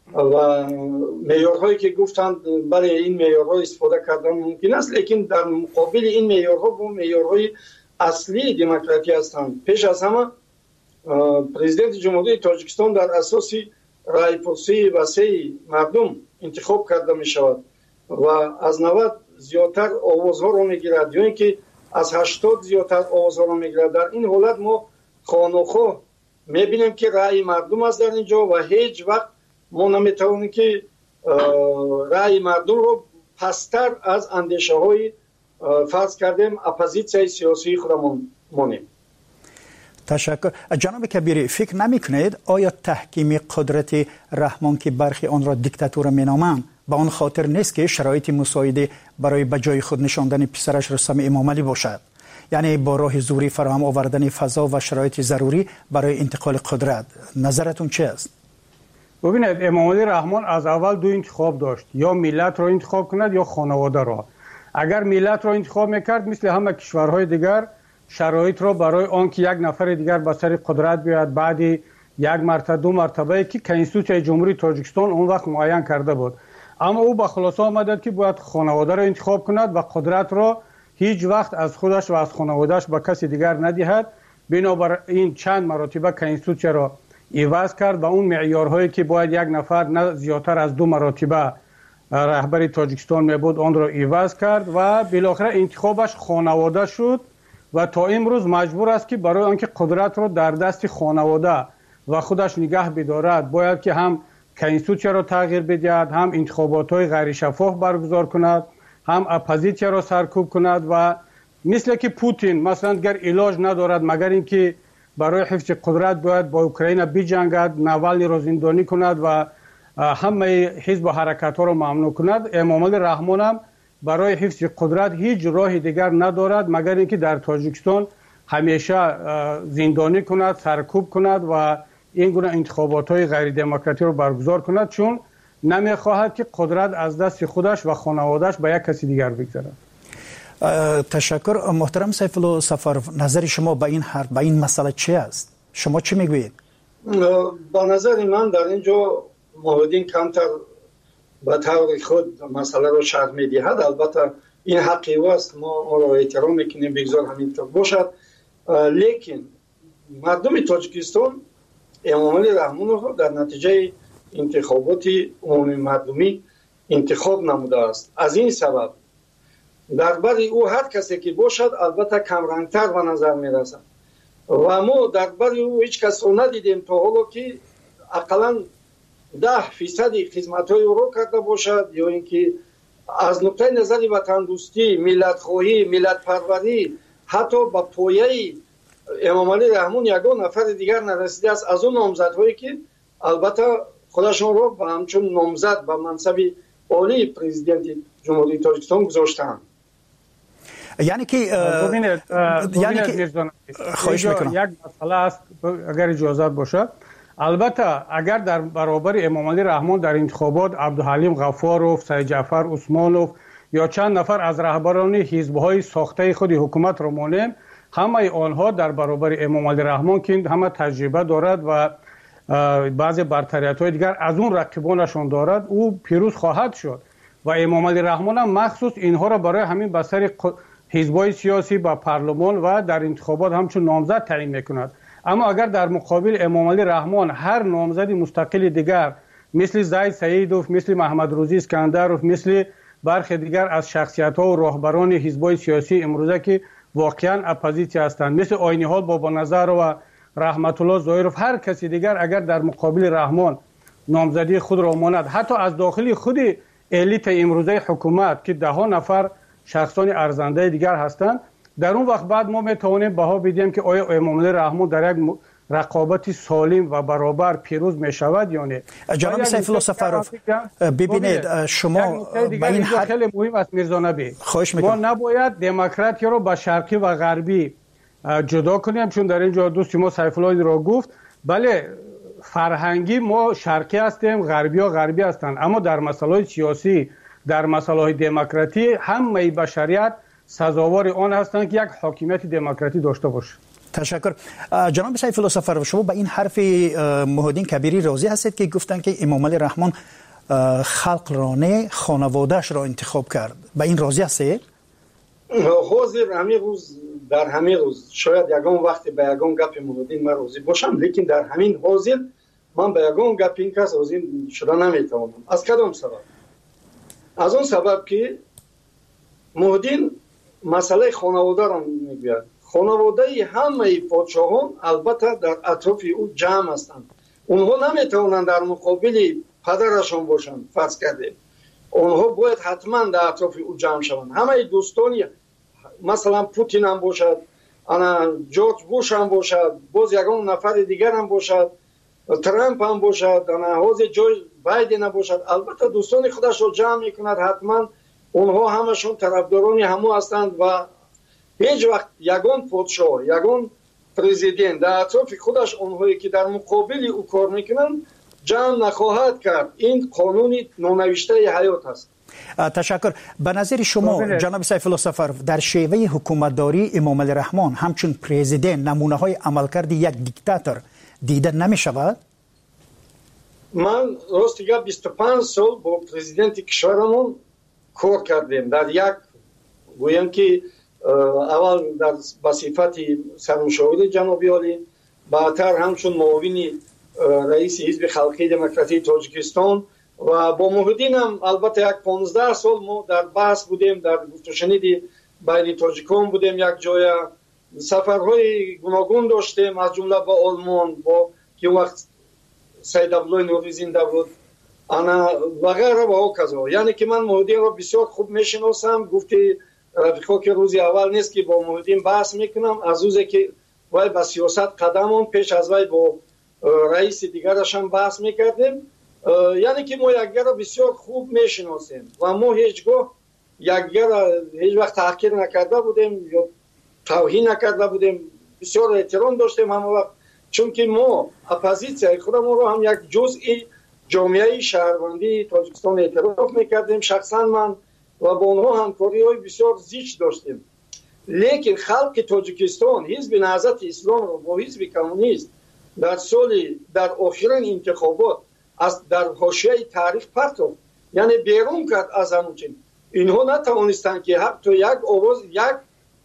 Speaker 18: و معیارهایی که گفتند برای این معیارها استفاده کردن ممکن است، لیکن در مقابل این معیارها با معیارهای اصلی دموکراسی هستند. پیش از همه پرزیدنت جمهوری تاجیکستان در اساس رای پرسی وسیع مردم انتخاب کرده می شود و از نود زیادتر آوازها را می گیرد یا اینکه از هشتاد زیادتر آوازها را می گیرد. در این حالت ما خانوخواه می بینیم که رای مردم است در اینجا و هیچ وقت ما نمیتوانیم که رای مردم رو پستر از اندیشه های فرض کردیم اپوزیسیون سیاسی خودمون مانیم.
Speaker 9: تشکر. جناب کبیری فکر نمیکنید آیا تحکیم قدرت رحمان که برخی آن را دیکتاتور مینامند به آن خاطر نیست که شرایط مساعده برای به جای خود نشاندن پسرش رستم امام علی باشد؟ یعنی با راه زوری فراهم آوردن فضا و شرایط ضروری برای انتقال قدرت. نظرتون چه است؟
Speaker 19: ببینید امام علی رحمان از اول دو انتخاب داشت، یا ملت را انتخاب کند یا خانواده را. اگر ملت را انتخاب میکرد مثل همه کشورهای دیگر شرایط را برای آنکه یک نفر دیگر به سر قدرت بیاید بعد یک مرتبه دو مرتبه که کنستیتوسیون جمهوری تاجیکستان اون وقت معین کرده بود، اما او به خلاصه آمد که باید خانواده را انتخاب کند و قدرت را هیچ وقت از خودش و از خانوادهش به کسی دیگر ندهد. بنابر این چند مرتبه کنستیتوسیون را عوض کرد و اون معیارهایی که باید یک نفر نه زیادتر از دو مرتبه رهبری تاجیکستان می بود آن را عوض کرد و بالاخره انتخابش خانواده شد و تا امروز مجبور است که برای آنکه قدرت را در دست خانواده و خودش نگه بدارد باید که هم کنستیتوسیون را تغییر بدهد، هم انتخابات‌های غیر شفاف برگزار کند، هم اپوزیسیون را سرکوب کند و مثل که پوتین مثلا گر علاج ندارد مگر اینکه برای حفظ قدرت باید با اوکراین بجنگد، ناوالنی را زندانی کند و همه حزب و حرکت ها را ممنوع کند. امام علی رحمان هم برای حفظ قدرت هیچ راه دیگر ندارد مگر اینکه در تاجیکستان همیشه زندانی کند، سرکوب کند و این گونه انتخابات های غیر دموکراتیک رو برگزار کند، چون نمیخواهد که قدرت از دست خودش و خانوادهش به یک کسی دیگر بگذرد.
Speaker 9: تشکر. محترم سیف الله سفرов، نظر شما به این حرف، به این مسئله چی است؟ شما چی میگویید؟
Speaker 18: با نظر من در اینجا موحدین کمتر به طور خود مسئله رو شرح میدهد. البته این حقی است، ما او را احترام میکنیم، بگذار همینطور باشد. لیکن مردم تاجیکستان امامعلی رحمون رو در نتیجه انتخابات عمومی مردمی انتخاب نموده است. از این سبب در بر او هر کسی که باشد البته کمرنگتر به نظر میرسد و ما در بر او هیچ کس رو ندیدیم تا حالا که اقلا ده فیصد خدمت های او رو کرده باشد یا اینکه از نقطه نظر وطن دوستی، ملت خواهی، ملت پروری حتی با پایه امامعلی رحمون یگان نفر دیگر نرسیده است از اون نامزدهایی که البته خودشون رو به همچون نامزد به منصب عالی پرزیدنت جمهوری تاجیکستان گذاشتند.
Speaker 9: یعنی که
Speaker 19: ببینید یعنی که خواهش میکنم یک مسئله است اگر اجازه باشد. البته اگر در برابر امامعلی رحمون در انتخابات عبدالحلیم غفاروف، سید جعفر عثمانوف یا چند نفر از رهبران حزب‌های ساخته خود حکومت را مانیم، همه آنها در برابر امامعلی رحمون که همه تجربه دارد و بعض برتریت‌های دیگر از اون رقیبانشون دارد، او پیروز خواهد شد و امامعلی رحمون هم مخصوص اینها را برای همین بسر حزب‌های سیاسی با پارلمان و در انتخابات همچون نامزد تعیین میکند. اما اگر در مقابل امامعلی رحمون هر نامزد مستقل دیگر مثل زید سیدوف، مثل محمد روزی اسکندروف، مثل برخی دیگر از شخصیت‌ها و راهبران حزب‌های سیاسی امروزه که واقعا اپوزیسیون هستند، مثل آینی‌حال بابا نظر و رحمت الله ظاهرов، هر کسی دیگر اگر در مقابل رحمان نامزدی خود را ماند، حتی از داخل خود الیت امروزه حکومت که ده ها نفر شخصان ارزنده دیگر هستند، در اون وقت بعد ما میتوانیم بها بدیم که آیا امامعلی رحمون در یک رقابت سالم و برابر پیروز می شود یا نه.
Speaker 9: جناب سیف الله سفرов، ببینید شما
Speaker 19: به این حد خیلی مهم است میرزا نبی، ما نباید دموکراتی رو با شرقی و غربی جدا کنیم، چون در اینجا دوست ما سیف الله را گفت بله فرهنگی ما شرقی هستیم، غربی ها غربی هستند، اما در مسائل سیاسی، در مسائل دموکراتی همه بشریت سزاوار آن هستند که یک حاکمیت دموکراتی داشته باشه.
Speaker 9: تشکر. جناب سیف الله سفرov، شما به این حرف موحدین کبیری راضی هستید که گفتن که امامعلی رحمون خلق رانه خانوادهش را انتخاب کرد؟ به این راضی هستید؟
Speaker 18: حاضر همین روز در همین روز شاید یگان وقتی به یگان گپ موحدین من راضی باشم، لیکن در همین حاضر من به یگان گپ این کس راضی شده نمیتوانم. از کدام سبب؟ از اون سبب که موحدین مسئله خانواده را میگوید. خانواده همه پادشاهان البته در اطراف او جمع هستند. اونها نمیتوانند در مقابل پدرشان باشند. فرض کرده اونها باید حتما در اطراف او جمع شوند. همه دوستانی مثلا پوتین هم باشد، انا جورج بوش هم باشد، باز یگان نفر دیگر هم باشد، ترامپ هم باشد، انا حاضر جو بایدن هم باشد، البته دوستان خودش رو جمع میکند. حتما اونها همشون طرفداران همو هستند و هیچ وقت یگان پادشاه، یگان پرزیدنت در اطراف خودش اونهایی که در مقابل او کار میکنند جمع نخواهد کرد. این قانون نونوشته حیات است.
Speaker 9: تشکر. به نظر شما جناب سیف الله سفرov در شیوه حکومتداری امامعلی رحمون همچون پرزیدنت نمونه های عملکرد یک دیکتاتور دیده نمی شود؟
Speaker 18: من راستیگه بیست و پنج سال با پرزیدنت کشورمون کار کردیم. در یک گویم که اول در بصفت سرمشاور جنابی عالی، بعدتر همچون معاون رئیس حزب خلقی دموکراتی تاجیکستان و با موحدین هم البته یک پانزده سال ما در بحث بودیم، در گفت و شنید بین تاجیکان بودیم، یک جای سفرهای گوناگون داشتیم از جمله با آلمان، با که وقت سید عبدالله نوری زنده بود، انا و غیره و هکذا. یعنی که من موحدین را بسیار خوب میشناسم. گفتی رفیقا که روزی اول نیست که با موحدین بحث میکنم، از روزی که وای با سیاست قدمون پیش از وای با رئیس دیگرش هم بحث میکردیم. یعنی که ما یکدیگر را بسیار خوب میشناسیم و ما هیچگاه یکدیگر را هیچ وقت تحقیر نکرده بودیم یا توهین نکرده بودیم، بسیار احترام داشتیم همه وقت، چون که ما اپوزیسیای خودمون رو هم یک جزئی جامعه شهروندی تاجیکستان اعتراف میکردیم. شخصا من و با اونها همکاری های بسیار زیچ داشتیم. لیکن خلق تاجیکستان حزب نهضت اسلام رو با حزب کمونیست در سال در آخرین انتخابات از در حاشیه تاریخ پرتافت، یعنی بیرون کرد از همون چیز. اینها نتوانستند که حتی یک آواز یک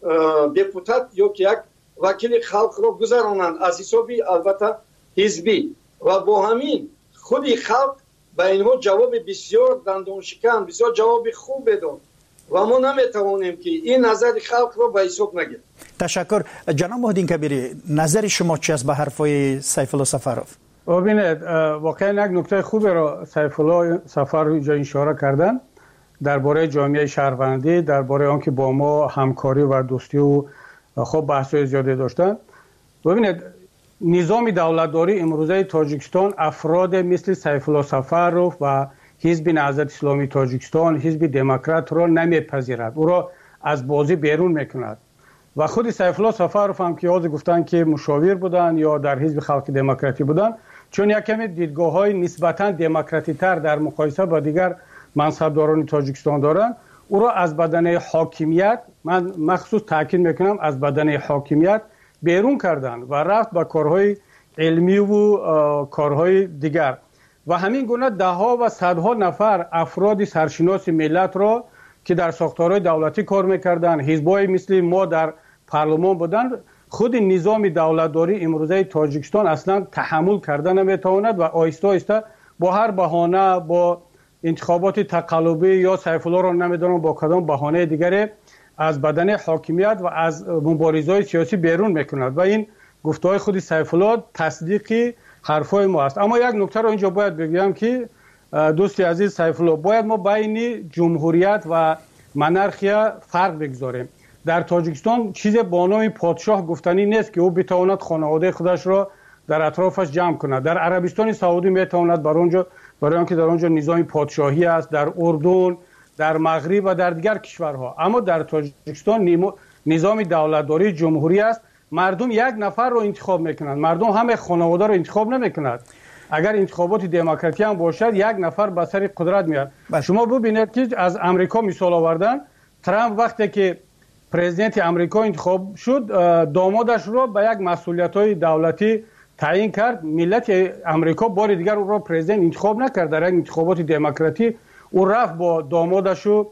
Speaker 18: دپوتات یا یک وکیل خلق را گذرانند از حسابی البته حزبی، و با همین خودی خلق به اینها جواب بسیار دندان شکن، بسیار جواب خوب داد و ما نمیتوانیم که این نظر خلق را به حساب نگیریم.
Speaker 9: تشکر. جناب محدین کبیری، نظر شما چی است به حرفای سیف الله سفرов؟
Speaker 19: ببینید واقعا یک نکته خوبی را سیف الله سفرov اینجا اشاره کردن درباره جامعه شهروندی، درباره آنکه با ما همکاری و دوستی و خب بحث‌های زیادی داشتن. ببینید نظام دولتداری امروزه تاجیکستان افراد مثل سیف الله سفرov و حزب نهضت اسلامی تاجیکستان، حزب دموکرات را نمیپذیرد، او را از بازی بیرون میکند. و خود سیف الله سفرov هم که از گفتن که مشاور بودن یا در حزب خلق دموکراتی بودن، چون یک کمی دیدگاه‌های نسبتاً دموکراتی تر در مقایسه با دیگر منصبداران تاجیکستان دارند، او را از بدن حاکمیت، من مخصوص تاکید میکنم از بدن حاکمیت بیرون کردن و رفت به کارهای علمی و کارهای دیگر. و همین گونه ده ها و صدها نفر افراد سرشناس ملت را که در ساختارهای دولتی کار میکردن، حزبای مثل ما در پارلمان بودن، خود نظام دولتداری امروزه تاجیکستان اصلا تحمل کردن نمیتواند و آیسته آیسته با هر بهانه، با انتخابات تقلبی یا سیف الله را نمیدونم با کدام بهانه دیگری از بدن حاکمیت و از مبارزه‌های سیاسی بیرون میکند و این گفته‌های خود سیف الله تصدیقی حرفای ما است. اما یک نکته رو اینجا باید بگم که دوستی عزیز سیف الله، باید ما بین جمهوریت و منارخیا فرق بگذاریم. در تاجیکستان چیز با نام پادشاه گفتنی نیست که او بتواند خانواده خودش را در اطرافش جمع کند. در عربستان سعودی میتواند برای اونجا برای آنکه در آنجا نظام پادشاهی است، در اردن، در مغرب و در دیگر کشورها. اما در تاجیکستان نظام دولتداری جمهوری است. مردم یک نفر رو انتخاب میکنند، مردم همه خانواده رو انتخاب نمیکنند. اگر انتخابات دموکراتی هم باشد یک نفر به سر قدرت میاد. شما ببینید که از امریکا مثال آوردن، ترامپ وقتی که پرزیدنت امریکا انتخاب شد، دامادش رو به یک مسئولیت‌های دولتی تعیین کرد. ملت امریکا بار دیگر او را پرزیدنت انتخاب نکرد. در یک انتخابات دموکراتی او رفت با دامادش و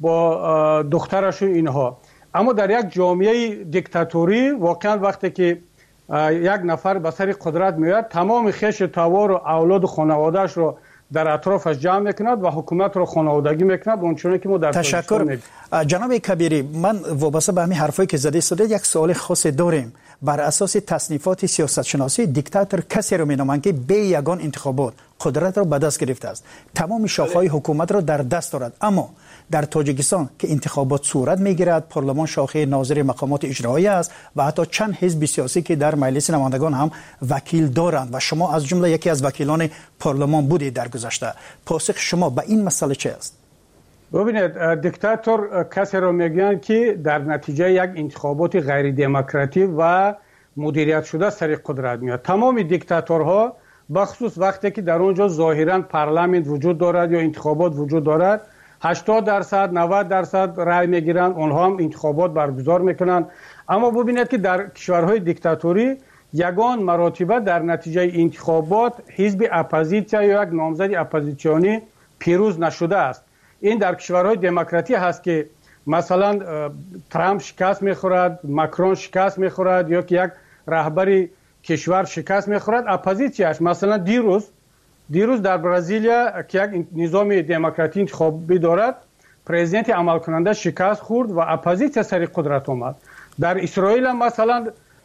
Speaker 19: با دخترش و اینها. اما در یک جامعه دیکتاتوری واقعا وقتی که یک نفر به سر قدرت میاد، تمام خش توار و اولاد و خانواده‌اش رو در اطرافش جمع میکند و حکومت رو خانوادگی میکند. اونچنانی که ما در
Speaker 9: تشکر. جناب کبیری، من وابسته به همین حرفایی که زده شده یک سوال خاص داریم. بر اساس تصنیفات سیاست شناسی دیکتاتور کسی رو مینامند که به یگان انتخابات قدرت را به دست گرفته است، تمام شاخه‌های حکومت را در دست دارد. اما در تاجیکستان که انتخابات صورت میگیرد، پارلمان شاخه ناظر مقامات اجرایی است و حتی چند حزب سیاسی که در مجلس نمایندگان هم وکیل دارند و شما از جمله یکی از وکیلان پارلمان بودید در گذشته. پاسخ شما به این مسئله چه است؟
Speaker 19: ببینید، دیکتاتور کسی را میگن که در نتیجه یک انتخابات غیر دموکراتی و مدیریت شده سر قدرت میاد. تمام دیکتاتورها بخصوص وقتی که در اونجا ظاهرا پارلمان وجود دارد یا انتخابات وجود دارد، هشتاد درصد نود درصد رای میگیرن، اونها هم انتخابات برگزار میکنن. اما ببینید که در کشورهای دیکتاتوری یگان مراتبه در نتیجه انتخابات حزب اپوزیسیا یا یک نامزد اپوزیسیونی پیروز نشده است. این در کشورهای دموکراتی هست که مثلا ترامپ شکست میخورد، ماکرون شکست میخورد یا که یک رهبری کشور شکست میخورد، اپوزیسیاش مثلا دیروز دیروز در برزیلیا که یک نظام دموکراتی انتخابی دارد، پرزیدنت عمل کننده شکست خورد و اپوزیسیا سر قدرت آمد. در اسرائیل مثلا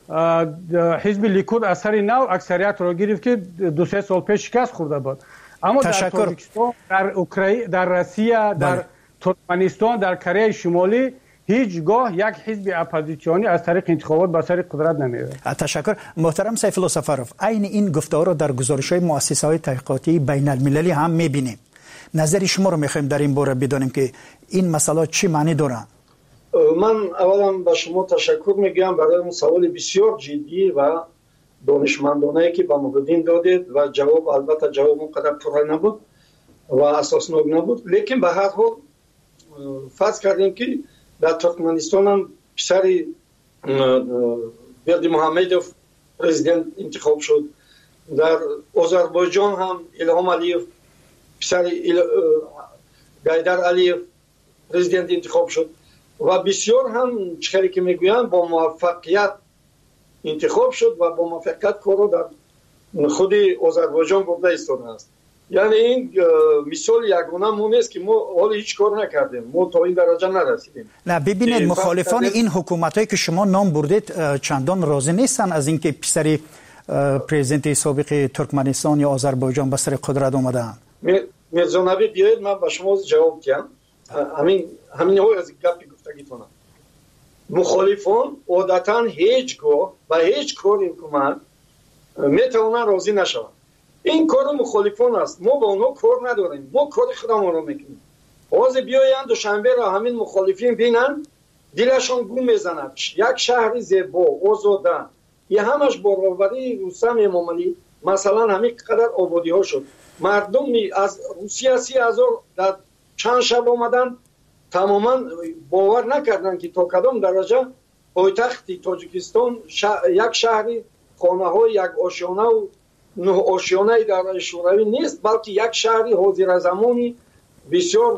Speaker 19: حزب لیکود از سر نو اکثریت را گرفت که دو سه سال پیش شکست خورده بود. اما تشکر. در تاجیکستان، در اوکراین، در روسیه، در ترکمنستان، در کره شمالی هیچگاه یک حزب اپوزیسیونی از طریق انتخابات به سر قدرت نمیاد.
Speaker 9: تشکر. محترم سیف الله سفرov، عین این گفته‌ها را در گزارش‌های مؤسسه‌های تحقیقاتی بین‌المللی هم می‌بینیم. نظر شما رو میخوایم در این باره بدانیم که این مسئله چی معنی دارن.
Speaker 18: من اولا به شما تشکر میگم برای اون سوال بسیار جدی و دانشمندانه که به ما دادید و جواب البته جواب اونقدر پره نبود و اساسناک نبود، لیکن به هر حال فرض کردیم که در ترکمنستان هم پسر برد محمدوف پرزیدنت انتخاب شد، در آذربایجان هم الهام علیف پسر گایدر علیف پرزیدنت انتخاب شد و بسیار هم چیزی که میگویند با موفقیت انتخاب شد و با موفقیت کارو در خود آذربایجان برده ایستاده است. یعنی این مثال یگانه مون است که ما حالا هیچ کار نکردیم، ما تا این درجه نرسیدیم.
Speaker 9: نه ببینید مخالفان این حکومتایی که شما نام بردید چندان راضی نیستن از اینکه پسر پرزیدنت سابق ترکمنستان یا آذربایجان به سر قدرت آمدن.
Speaker 18: میرزا نبی بیاید من به شما جواب دهم. همین همین های از گپی گفتگیتونم. مخالفان عادتا هیچگاه و هیچ کار حکومت میتونن راضی نشوند. این کار مخالفان است، ما با اونها کار نداریم، ما کار خودمون رو میکنیم. آز بیایند دوشنبه را همین مخالفین بینن دلشان گم میزند. یک شهر زیبا آزاده یه همش برابری رستم امامعلی مثلا همین قدر آبادی ها شد، مردم از روسیه سی هزار در چند شب آمدن، تماما باور نکردن که تا کدام درجه پایتخت تاجیکستان یک شهری خانه های یک آشیانه و نه آشیانه در شوروی نیست، بلکه یک شهری حاضر زمانی بسیار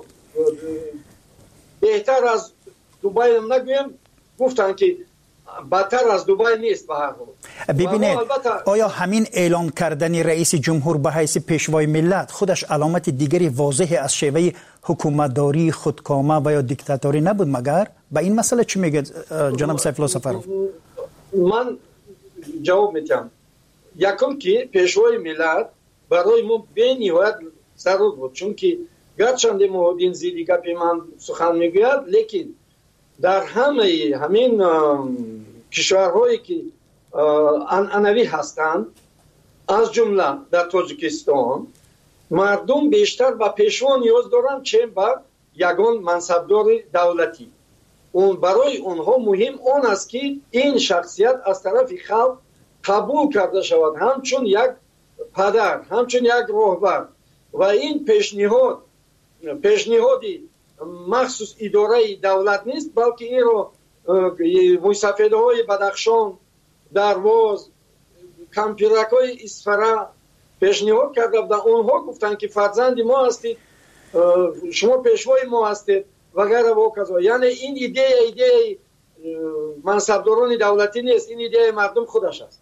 Speaker 18: بهتر از دبی هم نگویم، گفتن که بدتر از دبی نیست. به هر حال
Speaker 9: ببینید آیا همین اعلان کردن رئیس جمهور به حیث پیشوای ملت خودش علامت دیگری واضح از شیوه حکومتداری خودکامه و یا دیکتاتوری نبود مگر؟ به این مسئله چی میگه جناب سیف الله سفروف؟
Speaker 18: من جواب میدم. یکم که پیشوای ملت برای ما به نهایت ضرور بود، چون که گرچند مهدین زیدی گپی من سخن میگوید، لیکن در همه همین کشورهایی که عنعنوی هستند از جمله در تاجیکستان مردم بیشتر به پیشوا نیاز دارند چه به یگان منصبدار دولتی. اون برای اونها مهم اون است که این شخصیت از طرف خلق قبول کرده شود همچون یک پدر، همچون یک راهبر و این پیشنهاد پیشنهادی مخصوص اداره دولت نیست، بلکه این رو موسفیده های بدخشان، درواز، کمپیرک های اسفره پیشنهاد کرده و اونها گفتن که فرزند ما هستید، شما پیشوای ما هستید و غیره و کذا. یعنی این ایده ایده منصبداران دولتی نیست، این ایده مردم خودش است.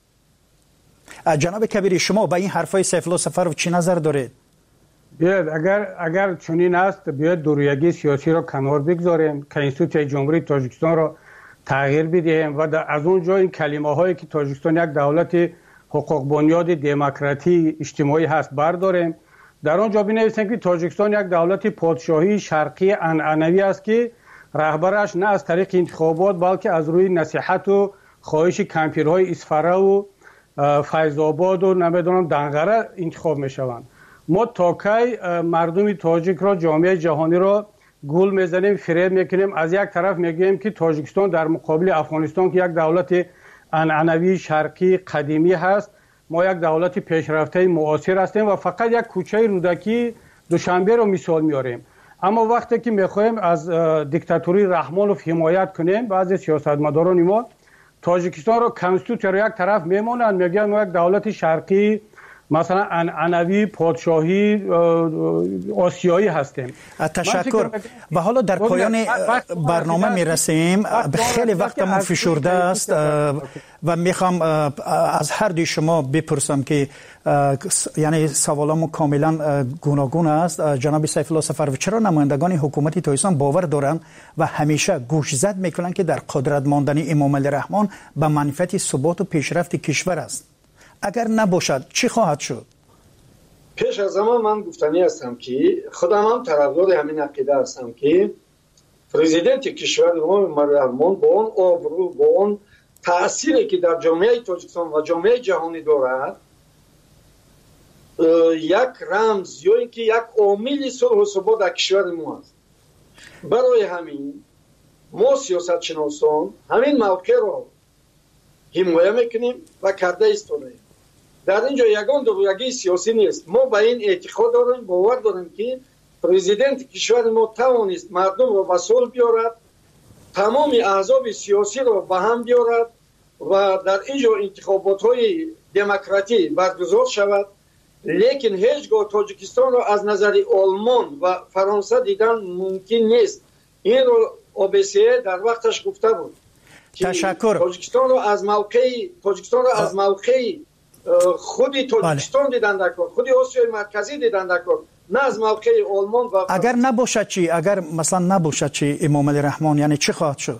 Speaker 9: جناب کبیری شما با این حرفای سیف الله سفروف چی نظر دارید؟
Speaker 19: بیاید اگر اگر چنین است بیاید دوریگی سیاسی را کنار بگذاریم، کنستیتوسیون جمهوری تاجیکستان را تغییر بدهیم و از اونجا این کلمه هایی که تاجیکستان یک دولت حقوق بنیاد دموکراتی اجتماعی هست برداریم، در آنجا بنویسیم که تاجیکستان یک دولت پادشاهی شرقی عنعنوی است که رهبرش نه از طریق انتخابات بلکه از روی نصیحت و خواهش کمپیرهای اسفره و فیض آباد و نمیدونم دنغره انتخاب میشوند. ما تا کی مردم تاجیک را، جامعه جهانی را گول میزنیم، فریب میکنیم؟ از یک طرف میگیم که تاجیکستان در مقابل افغانستان که یک دولت عنعنوی شرقی قدیمی هست، ما یک دولت پیشرفته معاصر هستیم و فقط یک کوچه رودکی دوشنبه رو مثال میاریم. اما وقتی که میخوایم از دیکتاتوری رحمانوف حمایت کنیم، بعضی سیاستمداران ما تاجیکستان رو کنستیتوسیون رو یک طرف میمونن، میگن ما یک دولت شرقی مثلا عنعنوی پادشاهی آسیایی هستیم.
Speaker 9: تشکر. و حالا در پایان برنامه میرسیم، خیلی وقتمون فشرده است و میخوام از هر دوی شما بپرسم که یعنی سوالامو کاملا گوناگون است. جناب سیف الله سفروف چرا نمایندگان حکومت تاجیکستان باور دارند و همیشه گوشزد میکنن که در قدرت ماندن امام علی رحمان به منفعت ثبات و پیشرفت کشور است؟ اگر نباشد چی خواهد شد؟
Speaker 18: پیش از همه من گفتنی هستم که خودم هم طرفدار همین عقیده هستم که پرزیدنت کشور امام علی رحمان با اون آبرو، با اون تأثیری که در جامعه تاجیکستان و جامعه جهانی دارد یک رمز یا اینکه یک عامل صلح و ثبات در کشور ما است. برای همین ما سیاستشناسان همین موقع را حمایت میکنیم و کرده ایستادیم. در اینجا یگان دویگی سیاسی نیست. ما به این اعتقاد داریم، باور داریم که پرزیدنت کشور ما توانست مردم را به صلح بیارد، تمام احزاب سیاسی را به هم بیارد و در اینجا انتخابات های دموکراتی برگزار شود. لیکن هیچگاه تاجیکستان را از نظر آلمان و فرانسه دیدن ممکن نیست. این رو آبسیه در وقتش گفته بود.
Speaker 9: تشکر.
Speaker 18: تاجیکستان را از موقع تاجیکستان را از موقع خودی تاجیکستان دیدن در کار، خودی آسیای مرکزی دیدن در کار، نه از موقع آلمان و
Speaker 9: اگر نباشد چی؟ اگر مثلا نباشد چی امام علی رحمان، یعنی چی خواهد شد؟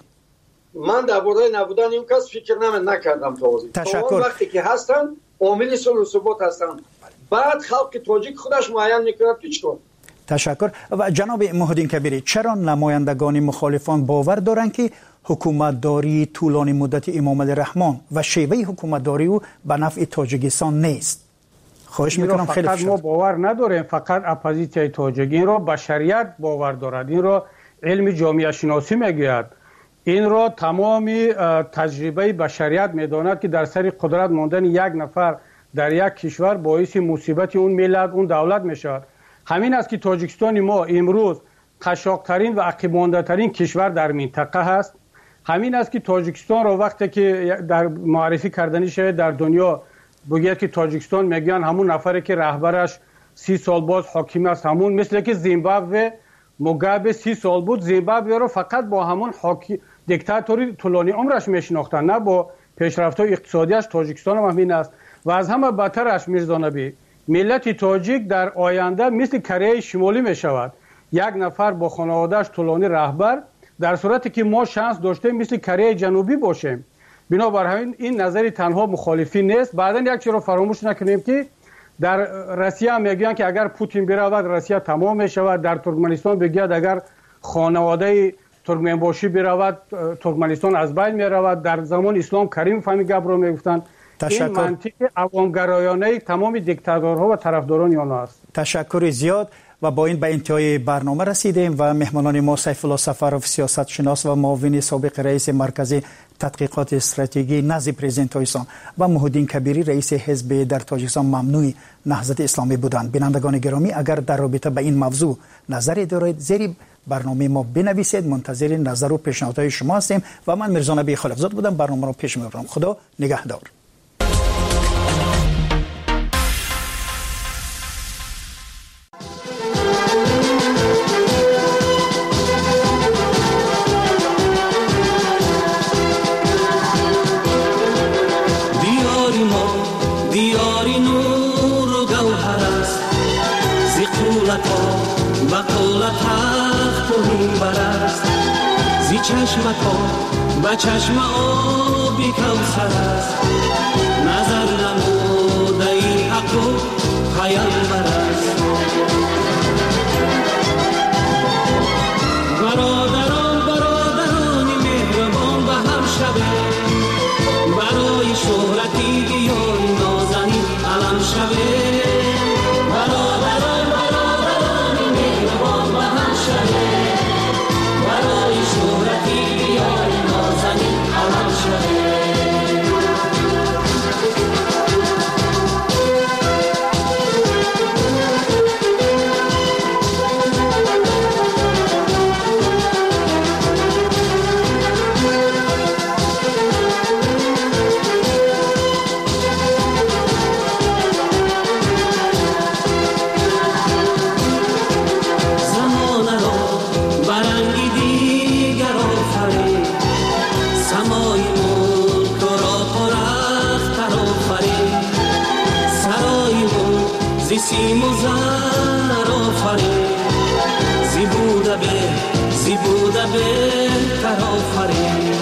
Speaker 18: من درباره نبودن این کس فکر نمی نکردم تا حاضر.
Speaker 9: تشکر.
Speaker 18: وقتی که هستن عامل صلح و ثبات هستن، بعد خلق تاجیک خودش معین میکنه که چطور.
Speaker 9: تشکر. و جناب محمدین کبیری، چرا نمایندگان مخالفان باور دارند که حکومتداری طولانی مدت امام علی رحمان و شیوه حکومتداری او به نفع تاجیکستان نیست؟ خواهش میکنم خیلی
Speaker 19: فقط ما باور نداریم، فقط اپوزیسیون تاجیک این را بشریت باور دارد، این را علم جامعه شناسی میگوید، این را تمام تجربه بشریت میداند که در سر قدرت ماندن یک نفر در یک کشور باعث مصیبت اون ملت اون دولت میشود. همین است که تاجیکستان ما امروز قشاق‌ترین و عقب‌مانده‌ترین کشور در منطقه است. همین است که تاجیکستان را وقتی که در معرفی کردنی شود در دنیا بگوید که تاجیکستان میگن همون نفری که رهبرش سی سال باز حاکم است، همون مثل که زیمبابوه موگابه سی سال بود، زیمبابوه را فقط با همون حاکی دیکتاتوری طولانی عمرش میشناختن، نه با پیشرفت‌های اقتصادیش. تاجیکستان هم همین است و از همه بدترش میرزا نبی ملت تاجیک در آینده مثل کره شمالی میشود، یک نفر با خانواده‌اش طولانی رهبر، در صورتی که ما شانس داشتیم مثل کره جنوبی باشیم. بنابراین این نظری تنها مخالفی نیست. بعداً یک چیز رو فراموش نکنیم که در روسیه هم میگن که اگر پوتین برود روسیه تمام میشود، در ترکمنستان بگید اگر خانواده ترکمنباشی برود ترکمنستان از بین میرود. در زمان اسلام کریم فهمی گپ رو میگفتن. این منطق عوامگرایانه تمام دیکتاتورها و طرفداران آنها است.
Speaker 9: تشکر زیاد. و با این به انتهای برنامه رسیدیم و مهمانان ما سیف الله سفرов سیاست شناس و معاون سابق رئیس مرکز تحقیقات استراتژی نزد پرزیدنت تاجیکستان و محمدین کبیری رئیس حزب در تاجیکستان ممنوع نهضت اسلامی بودند. بینندگان گرامی، اگر در رابطه به این موضوع نظری دارید زیر برنامه ما بنویسید. منتظر نظر و پیشنهادهای شما هستیم و من میرزا نبی خالقزاد بودم. برنامه را پیش میبرم. خدا نگهدار.
Speaker 12: چشم با چشم آبی کوثر است، نظر نموده این حق و پیامبر است. برادران برادران مهربان به هم شوه، برای شهرتی دیار نازنین علم شوه. برادران برادران مهربان به هم شوه، برای شهرتی دیار نازنین علم شوه. سیم و زر آفرین، زی بوده به زی بوده بهتر آفرین.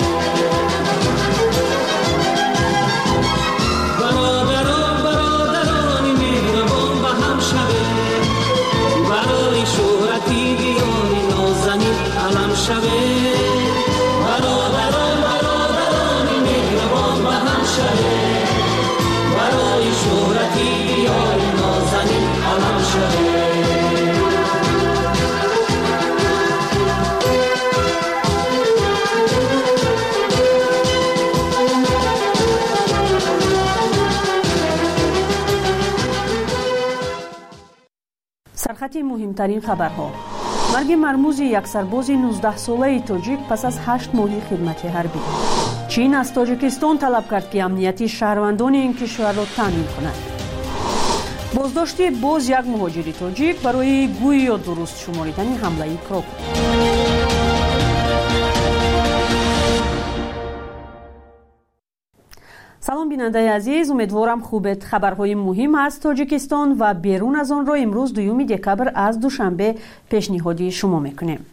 Speaker 12: برادران برادران مهربان به هم شوه، برای شهرتی دیاری نازنین علم شوه. برادران برادران مهربان به هم شوه، برای شهرتی دیاری نازنین
Speaker 1: سرخط مهمترین خبرها: مرگ مرموز یک سرباز نوزده ساله تاجیک پس از هشت ماهی خدمت حربی. چین از تاجیکستان طلب کرد که امنیتی شهروندان این کشور را تامین کند. بازداشت باز یک مهاجر تاجیک برای گویی یا درست شماریدن حمله کروک. سلام بیننده عزیز، امیدوارم خوبت. خبرهای مهم از تاجیکستان و بیرون از آن را امروز دوم دکبر از دوشنبه پیشنهادی شما میکنیم.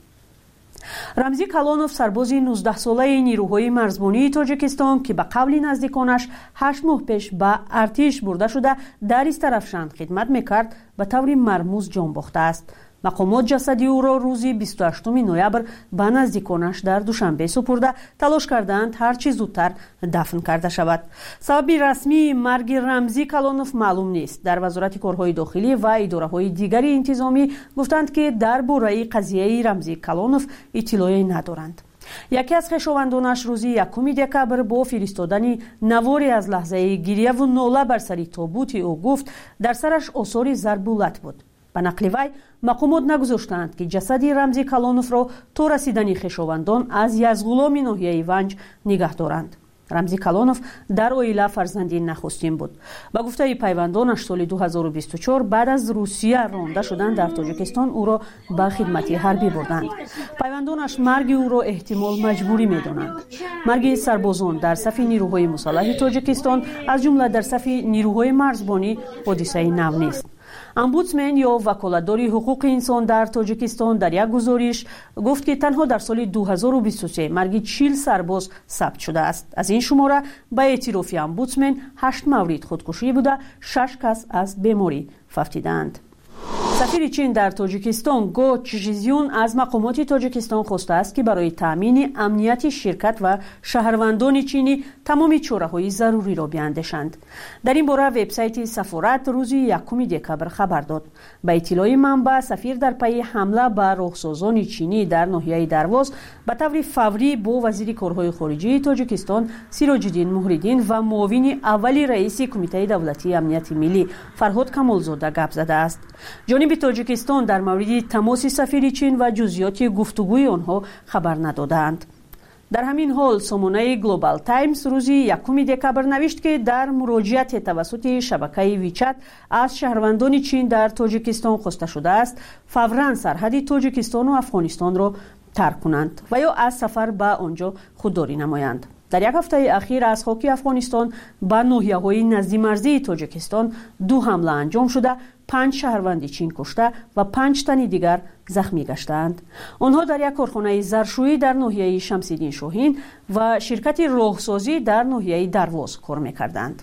Speaker 1: رمزی کلانوف سرباز نوزده ساله نیروهای مرزبانی تاجیکستان که به قول نزدیکانش هشت ماه پیش به ارتش برده شده در استرافشند خدمت میکرد به طور مرموز جان باخته است. مقامات جسدی او را روزی بیست و هشتم نوامبر به نزدیکانش در دوشنبه سپرده تلاش کردند هر چه زودتر دفن کرده شود. سبب رسمی مرگ رمزی کلانوف معلوم نیست. در وزارت کارهای داخلی و اداره‌های دیگری انتظامی گفتند که درباره قضیه رمزی کلانوف اطلاعی ندارند. یکی از خویشاوندانش روزی یکم دکبر با فرستادن نواری از لحظه گریه و ناله بر سر تابوت او گفت در سرش آثار ضربولت بود. به نقل وی مقامات نگذاشتند که جسد رمزی کلانوف را تا رسیدن خویشاوندان از یزغولام ناحیه ونج نگه دارند. رمزی کلانوف در اویلا فرزندی نخستین بود. با گفته پیوندانش سال دو هزار و بیست و چهار بعد از روسیه رانده شدن در تاجیکستان او را به خدمت حربی بردند. پیوندانش مرگ او را احتمال مجبوری می‌دانند. مرگ سربازان در صف نیروهای مسلح تاجیکستان از جمله در صف نیروهای مرزبانی حادثه نو نیست. امبودسمن یا وکالتدار حقوق انسان در تاجیکستان در یک گزارش گفت که تنها در سال دو هزار و بیست و سه مرگ چهل سرباز ثبت شده است. از این شماره به اعتراف امبودسمن هشت مورد خودکشی بوده، شش کس از بیماری فوتیدند. سفیر چین در تاجیکستان گو چیژیزیون از مقامات تاجیکستان خواسته است که برای تامین امنیت شرکت و شهروندان چینی تمام چاره‌های ضروری را بیاندیشند. در این باره وبسایت سفارت روز یکم دکبر خبر داد. به اطلاع منبع سفیر در پی حمله به راهسازان چینی در ناحیه درواز به طور فوری با وزیر کارهای خارجه تاجیکستان سیراج الدین موحدین و معاون اول رئیس کمیته دولتی امنیت ملی فرهاد کمالزاده گپ زده است. جانب تاجیکستان در مورد تماس سفیر چین و جزئیات گفتگوی آنها خبر ندادند. در همین حال سامانه گلوبال تایمز روزی یکم دکبر نوشت که در مراجعت توسط شبکه ویچت از شهروندان چین در تاجیکستان خواسته شده است فوراً سرحد تاجیکستان و افغانستان را ترک کنند و یا از سفر به آنجا خودداری نمایند. در یک هفته اخیر از خاک افغانستان به ناحیه‌های نزدیک‌مرزی تاجیکستان دو حمله انجام شده، پنج شهروند چین کشته و پنج تن دیگر زخمی گشتند. آنها در یک کارخانه ظرفشویی در ناحیه شمس‌الدین شاهین و شرکت راهسازی در ناحیه درواز کار می‌کردند.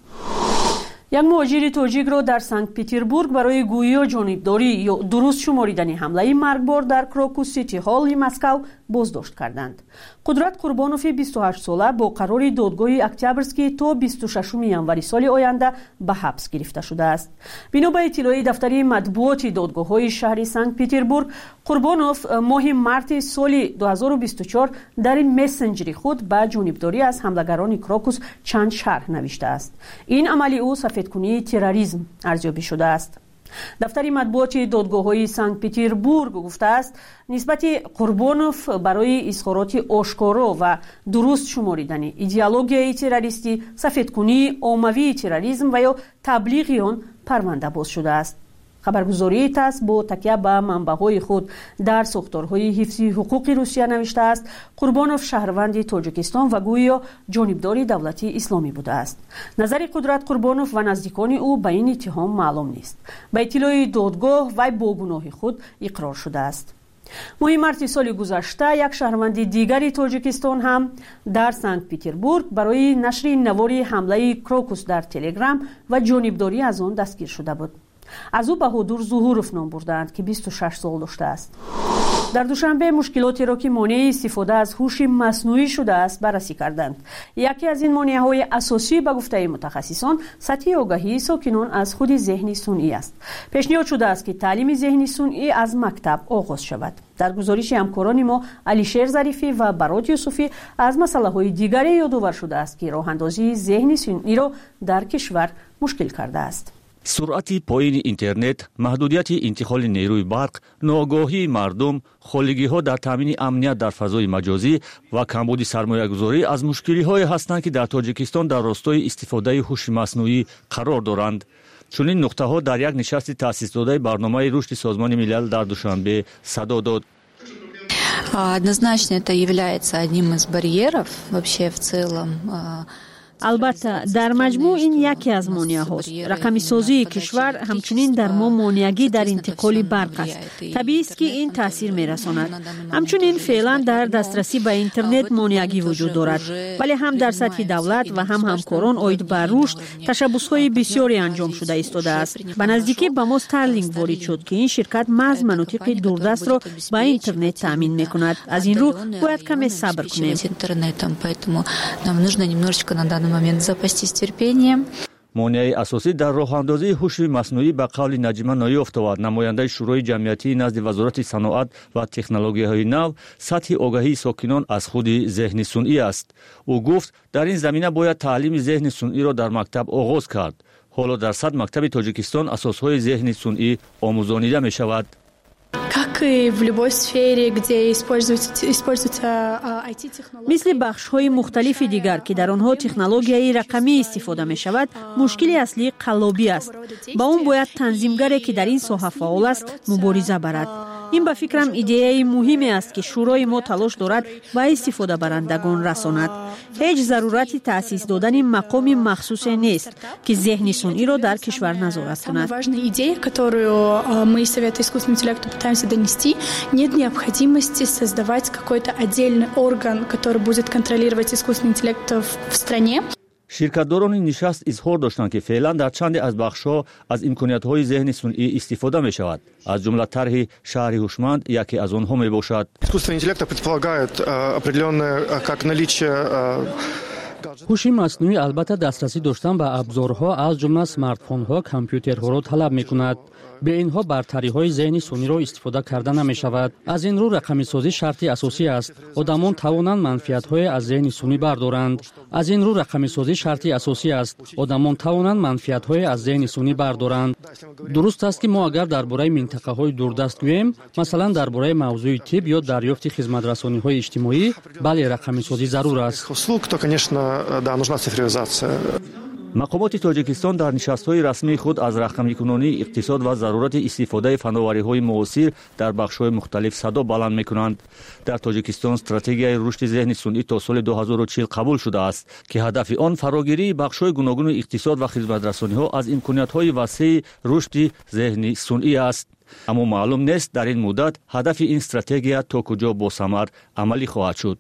Speaker 1: یک مهاجر تاجیک را در سنت پترزبورگ برای گویی و جانبداری یا درست شماریدن حمله مرگبار در کراکوس سیتی هال مسکو بازداشت کردند. قدرت قربانوف بیست و هشت ساله با قرار دادگاه اکتبرسکی تا بیست و ششم ژانویه سال آینده به حبس گرفته شده است. بنا به اطلاع دفتر مطبوعات دادگاه‌های شهر سنت پترزبورگ، قربانوف ماه مارس سال دو هزار و بیست و چهار در مسنجر خود به جانبداری از حملگران کراکوس چند شرح نوشته است. این عمل او سفیدکنی تروریسم ارزیابی شده است. دفتر مطبوعات دادگاه‌های سنت پترزبورگ گفته است نسبت قربانوف برای اظهارات آشکارا و درست شماریدن ایدئولوژی تروریستی، سفیدکنی عمومی تروریسم و یا تبلیغ آن پرونده باز شده است. خبرگزاری تاس با تکیه به منبع‌های خود در ساختارهای حفظ حقوق روسیه نوشته است قربانوف شهروند تاجیکستان و گویا جانبدار دولتی اسلامی بوده است. نظر قدرت قربانوف و نزدیکان او به این اتهام معلوم نیست. به اطلاع دادگاه وی با گناه خود اقرار شده است. ماه مارس سال گذشته یک شهروند دیگری تاجیکستان هم در سنت پترزبورگ برای نشر نواری حمله کراکوس در تلگرام و جانبداری از آن دستگیر شده بود. از او بهادر ظهورف نام بردند که بیست و شش سال داشته است. در دوشنبه مشکلاتی را که مانع استفاده از هوش مصنوعی شده است بررسی کردند. یکی از این مانع‌های اساسی به گفته متخصصان سطح آگاهی ساکنان از خود ذهن صنعی است. پیشنهاد شده است که تعلیم ذهن صنعی از مکتب آغاز شود. در گزارش همکاران ما علیشیر ظریفی و برات یوسفی از مسائل دیگری یادآور شده است که راه اندازی ذهن صنعی را در کشور مشکل کرده است.
Speaker 2: суръати поини интернет, маҳдудияти интиқоли нерӯи барқ, ноогоҳии мардум, холигиҳо дар таъмини амният дар фазои маҷозӣ ва камбуди сармоягузорӣ аз мушкилиҳое ҳастанд, ки дар Тоҷикистон дар ростои истифодаи ҳуши маснуӣ қарор доранд. чунин нуқтаҳо дар як нишасти таъсисдодаи барномаи рушди Созмони милал дар Душанбе садо дод.
Speaker 3: Однозначно это является одним из барьеров вообще в целом.
Speaker 1: албатта дар маҷмӯъ ин яке аз монеаҳост. рақамисозии кишвар ҳамчунин дар мо монеагӣ дар интиқоли барқ аст. табиист ки ин таъсир мерасонад. ҳамчунин феълан дар дастрасӣ ба интернет монеагӣ вуҷуд дорад, вале ҳам дар сатҳи давлат ва ҳам ҳамкорон оид ба рушд ташаббусҳои бисёре анҷом шуда истодааст. ба наздикӣ ба мо Starlink ворид шуд, ки ин ширкат маҳз манотиқи дурдастро ба интернет таъмин мекунад. аз ин рӯ бояд каме сабр кунем.
Speaker 3: момент запастись терпением.
Speaker 2: монеаи асосӣ дар роҳандозии ҳуши маснуӣ ба қавли Наҷима Ноёфтова, намояндаи шӯрои ҷамъиятии назди Вазорати саноат ва технологияҳои нав, сатҳи огаҳии сокинон аз худи зеҳни сунъӣ аст. ӯ гуфт, дар ин замина бояд таълими зеҳни сунъиро дар мактаб оғоз кард. ҳоло дар сад мактаби Тоҷикистон асосҳои зеҳни сунъӣ омӯзонида мешавад.
Speaker 4: Как и в любой сфере, где используются, используются ай ти-технологии.
Speaker 1: мисли бахшҳои мухталифи дигар, ки дар онҳо технологияи рақамӣ истифода мешавад, мушкили аслии қаллобӣ аст. ба он бояд танзимгаре, ки дар ин соҳа фаъол аст, мубориза барад. ин ба фикрам идеяи муҳиме аст, ки шӯрои мо талош дорад ба истифодабарандагон расонад. ҳеҷ зарурати таъсис додани мақоми махсусе нест, ки зеҳни сунъиро дар кишвар назорат кунад.
Speaker 4: Важная идея, которую мы из Совета искусственного интеллекта пытаемся донести, нет необходимости создавать какой-то отдельный орган, который будет контролировать искусственный интеллект в стране.
Speaker 2: ширкатдорони нишаст изҳор доштанд, ки феълан дар чанде аз бахшҳо аз имкониятҳои зеҳни сунъӣ истифода мешавад. аз ҷумла тарҳи шаҳри ҳушманд яке аз онҳо мебошад.
Speaker 5: Искусственный интеллект предполагает определенное как наличие
Speaker 6: ҳуши маснуӣ албатта дастрасӣ доштан ба абзорҳо аз ҷумла смартфонҳо, компютерҳоро талаб мекунад. бе инҳо бартариҳои зеҳни сунъиро истифода карда намешавад. аз ин рӯ рақамисозӣ шарти асосӣ аст. одамон тавонанд манфиатҳое аз зеҳни сунъӣ бардоранд. аз ин рӯ рақамисозӣ шарти асосӣ аст. одамон тавонанд манфиатҳое аз зеҳни сунъӣ бардоранд. дуруст аст, ки мо агар дар бораи минтақаҳои дурдаст гӯем, масалан дар бораи мавзӯи тиб ё дарёфти хизматрасониҳои иҷтимоӣ, бале рақамисозӣ зарур аст.
Speaker 2: мақомоти Тоҷикистон дар нишастҳои расмии худ аз рақамикунонии иқтисод ва зарурати истифодаи фановариҳои муосир дар бахшҳои мухталиф садо баланд мекунанд. дар Тоҷикистон стратегияи рушди зеҳни сунъӣ то соли ду ҳазору чил қабул шудааст, ки ҳадафи он фарогирии бахшҳои гуногуни иқтисод ва хизматрасониҳо аз имкониятҳои васеъи рушди зеҳни сунъӣ аст. аммо маълум нест дар ин муддат ҳадафи ин стратегия то куҷо босамар амалӣ хоҳад шуд.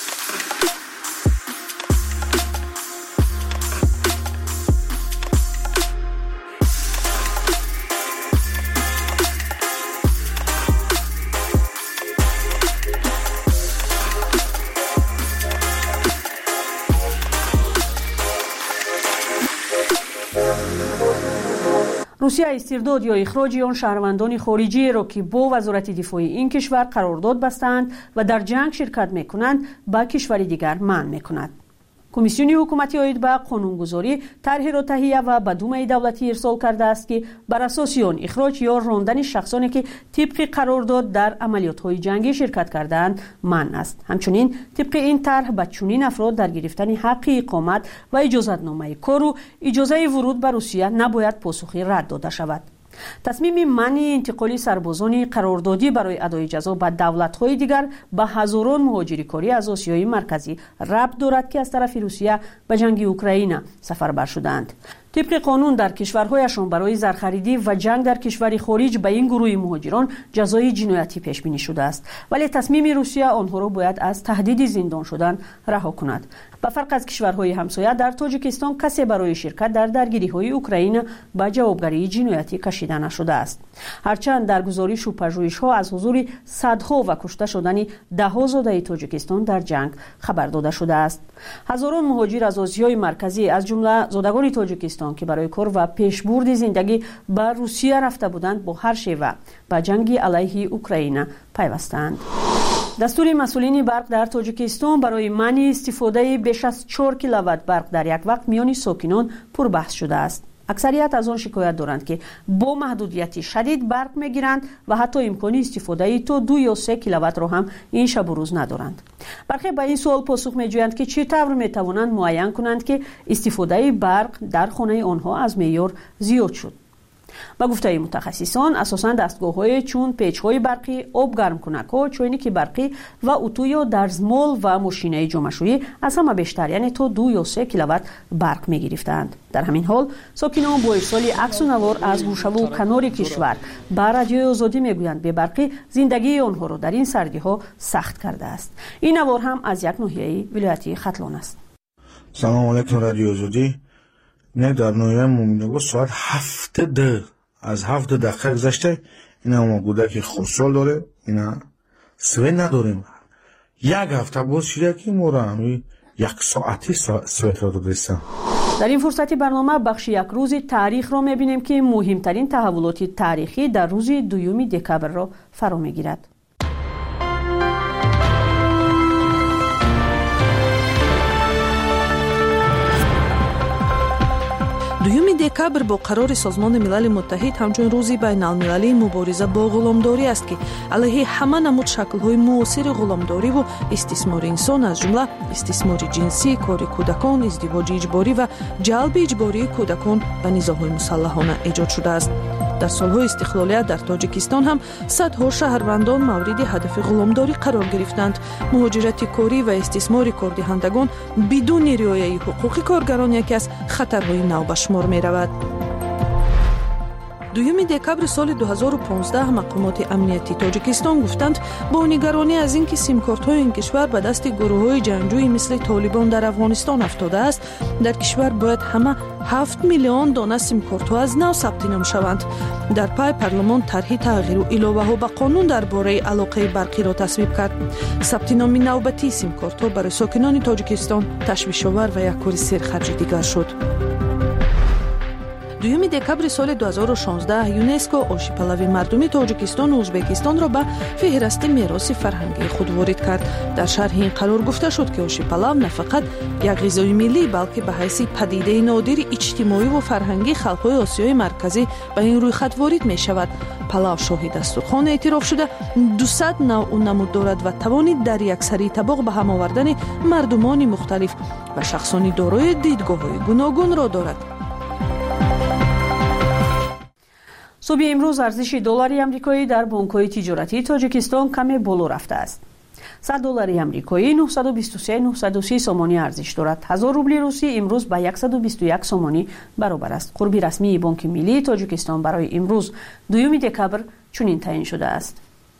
Speaker 1: русия истирдод ё ихроҷи он шаҳрвандони хориҷиеро, ки бо вазорати дифои ин кишвар қарордод бастаанд ва дар ҷанг ширкат мекунанд, ба кишвари дигар манъ мекунад. комиссиони ҳукуматӣ оид ба қонунгузорӣ тарҳеро таҳия ва ба думаи давлатӣ ирсол кардааст, ки бар асоси он ихроҷ ё рондани шахсоне, ки тибқи қарордод дар амалиётҳои ҷангӣ ширкат кардаанд, манъ аст. ҳамчунин тибқи ин тарҳ ба чунин афрод дар гирифтани ҳаққи иқомат ва иҷозатномаи кору иҷозаи вуруд ба Русия набояд посухи рад дода шавад. тасмими манъи интиқоли сарбозони қарордодӣ барои адои ҷазо ба давлатҳои дигар ба ҳазорон муҳоҷирикорӣ аз Осиёи марказӣ рабт дорад, ки аз тарафи Русия ба ҷанги Украина сафарбар шудаанд. طبق قانون در کشورهایشان برای زرخریدی و جنگ در کشوری خارج به این گروه مهاجران جزای جنایتی پیش بینی شده است، ولی تصمیم روسیه آنها را باید از تهدید زندان شدن رها کند. به فرق از کشورهای همسایه، در تاجیکستان کسی برای شرکت در درگیری‌های اوکراین به جوابگری جنایتی کشیده نشده است. هرچند در گزارش و پژوهش‌ها از حضور صدها و کشته شدن ده‌ها زاده تاجیکستان در جنگ خبر داده شده است. هزاران مهاجر از آسیای مرکزی از جمله زادگان تاجیکستان که برای کار و پیشبرد زندگی به روسیه رفته بودند، با هر شیوه به جنگ علیه اوکراین پیوستند. دستور مسئولین برق در تاجیکستان برای منع استفاده بیش از چهار کیلووات برق در یک وقت میان ساکنان پربحث شده است. اکثریت از آن شکایت دارند که با محدودیت شدید برق میگیرند و حتی امکان استفاده تا دو یا سه کیلووات را هم این شب و روز ندارند. برخی به این سوال پاسخ میجویند که چطور میتوانند معین کنند که استفاده برق در خانه آنها از معیار زیاد شد. با گفته متخصصان اساساً دستگاه‌های چون پیچ‌های برقی، آب گرم کنک‌ها، چوینک برقی و اتو یا درزمال و ماشین‌های جمع‌شویی از همه بیشتر یعنی تا دو یا سه کیلووات برق می‌گرفتند. در همین حال ساکنان با ارسال عکس و نوار از گوشه و کنار کشور با رادیوی آزادی میگویند به برقی زندگی آنها را در این سردی‌ها سخت کرده است. این نوار هم از یک ناحیه ولایت ختلان است.
Speaker 7: سلام علیکم رادیو آزادی. نه در نویه مومینگو ساعت هفت ده از هفت دقیقه گذشته. اینا ما گودک خورسال داره، اینا سوی نداریم. یک هفته باز شده که ما را همی یک ساعتی سویت را برسیم.
Speaker 1: در این فرصتی برنامه بخش یک روزی تاریخ را میبینیم که مهمترین تحولات تاریخی در روز دوم دکبر را فرا میگیرد.
Speaker 8: дуюми декабр бо қарори созмони милали муттаҳид ҳамчун рӯзи байналмилалии мубориза бо ғуломдорӣ аст ки алайҳи ҳама намуд шаклҳои муосири ғуломдориву истисмори инсон аз ҷумла истисмори ҷинсӣ, кори кӯдакон, издивоҷи иҷборӣ ва ҷалби иҷбории кӯдакон ба низоҳои мусаллаҳона эҷод шудааст. дар солҳои истиқлолият дар тоҷикистон ҳам садҳо шаҳрвандон мавриди ҳадафи ғуломдорӣ қарор гирифтанд. муҳоҷирати корӣ ва истисмори кордиҳандагон бидуни риояи ҳуқуқи коргарон яке аз хатарҳои нав ба шумор меравад. дуюми декабри соли дуҳазору понздаҳ мақомоти амнияти тоҷикистон гуфтанд бо нигаронӣ аз ин ки симкортҳои ин кишвар ба дасти гурӯҳҳои ҷангҷӯи мисли толибон дар афғонистон афтодааст, дар кишвар бояд ҳама ҳафт миллион дона симкортҳо аз нав сабтином шаванд. дар пай парлумон тарҳи тағйиру иловаҳо ба қонун дар бораи алоқаи барқиро тасвиб кард. сабтиноми навбатии симкортҳо барои сокинони тоҷикистон ташвишовар ва як кори серхарҷи дигар шуд. дуюми декабри соли дуҳазору шонздаҳ юнеско ошипалави мардуми тоҷикистону ӯзбекистонро ба феҳристи мероси фарҳангии худ ворид кард. дар шарҳи ин қарор гуфта шуд ки ошипалав на фақат як ғизои миллӣ балки ба ҳайси падидаи нодири иҷтимоиву фарҳангии халқҳои осиёи марказӣ ба ин рӯйхат ворид мешавад. палав шоҳи дастурхон эътироф шуда дусад навъу намуд дорад ва тавони дар яксарии табоқ ба ҳам овардани мардумони мухталиф ва шахсони дорои дидгоҳҳои гуногунро дорад.
Speaker 1: صبح امروز ارزش دلار آمریکایی در بانک‌های تجارتی تاجیکستان کمی بالا رفته است. صد دلار آمریکایی نهصد و بیست و سه ممیز نهصد و سی سومانی ارزش دارد. هزار روبل روسی امروز با صد و بیست و یک سومانی برابر است. قربی رسمی بانک ملی تاجیکستان برای امروز دوم دکبر چنین تعیین شده است.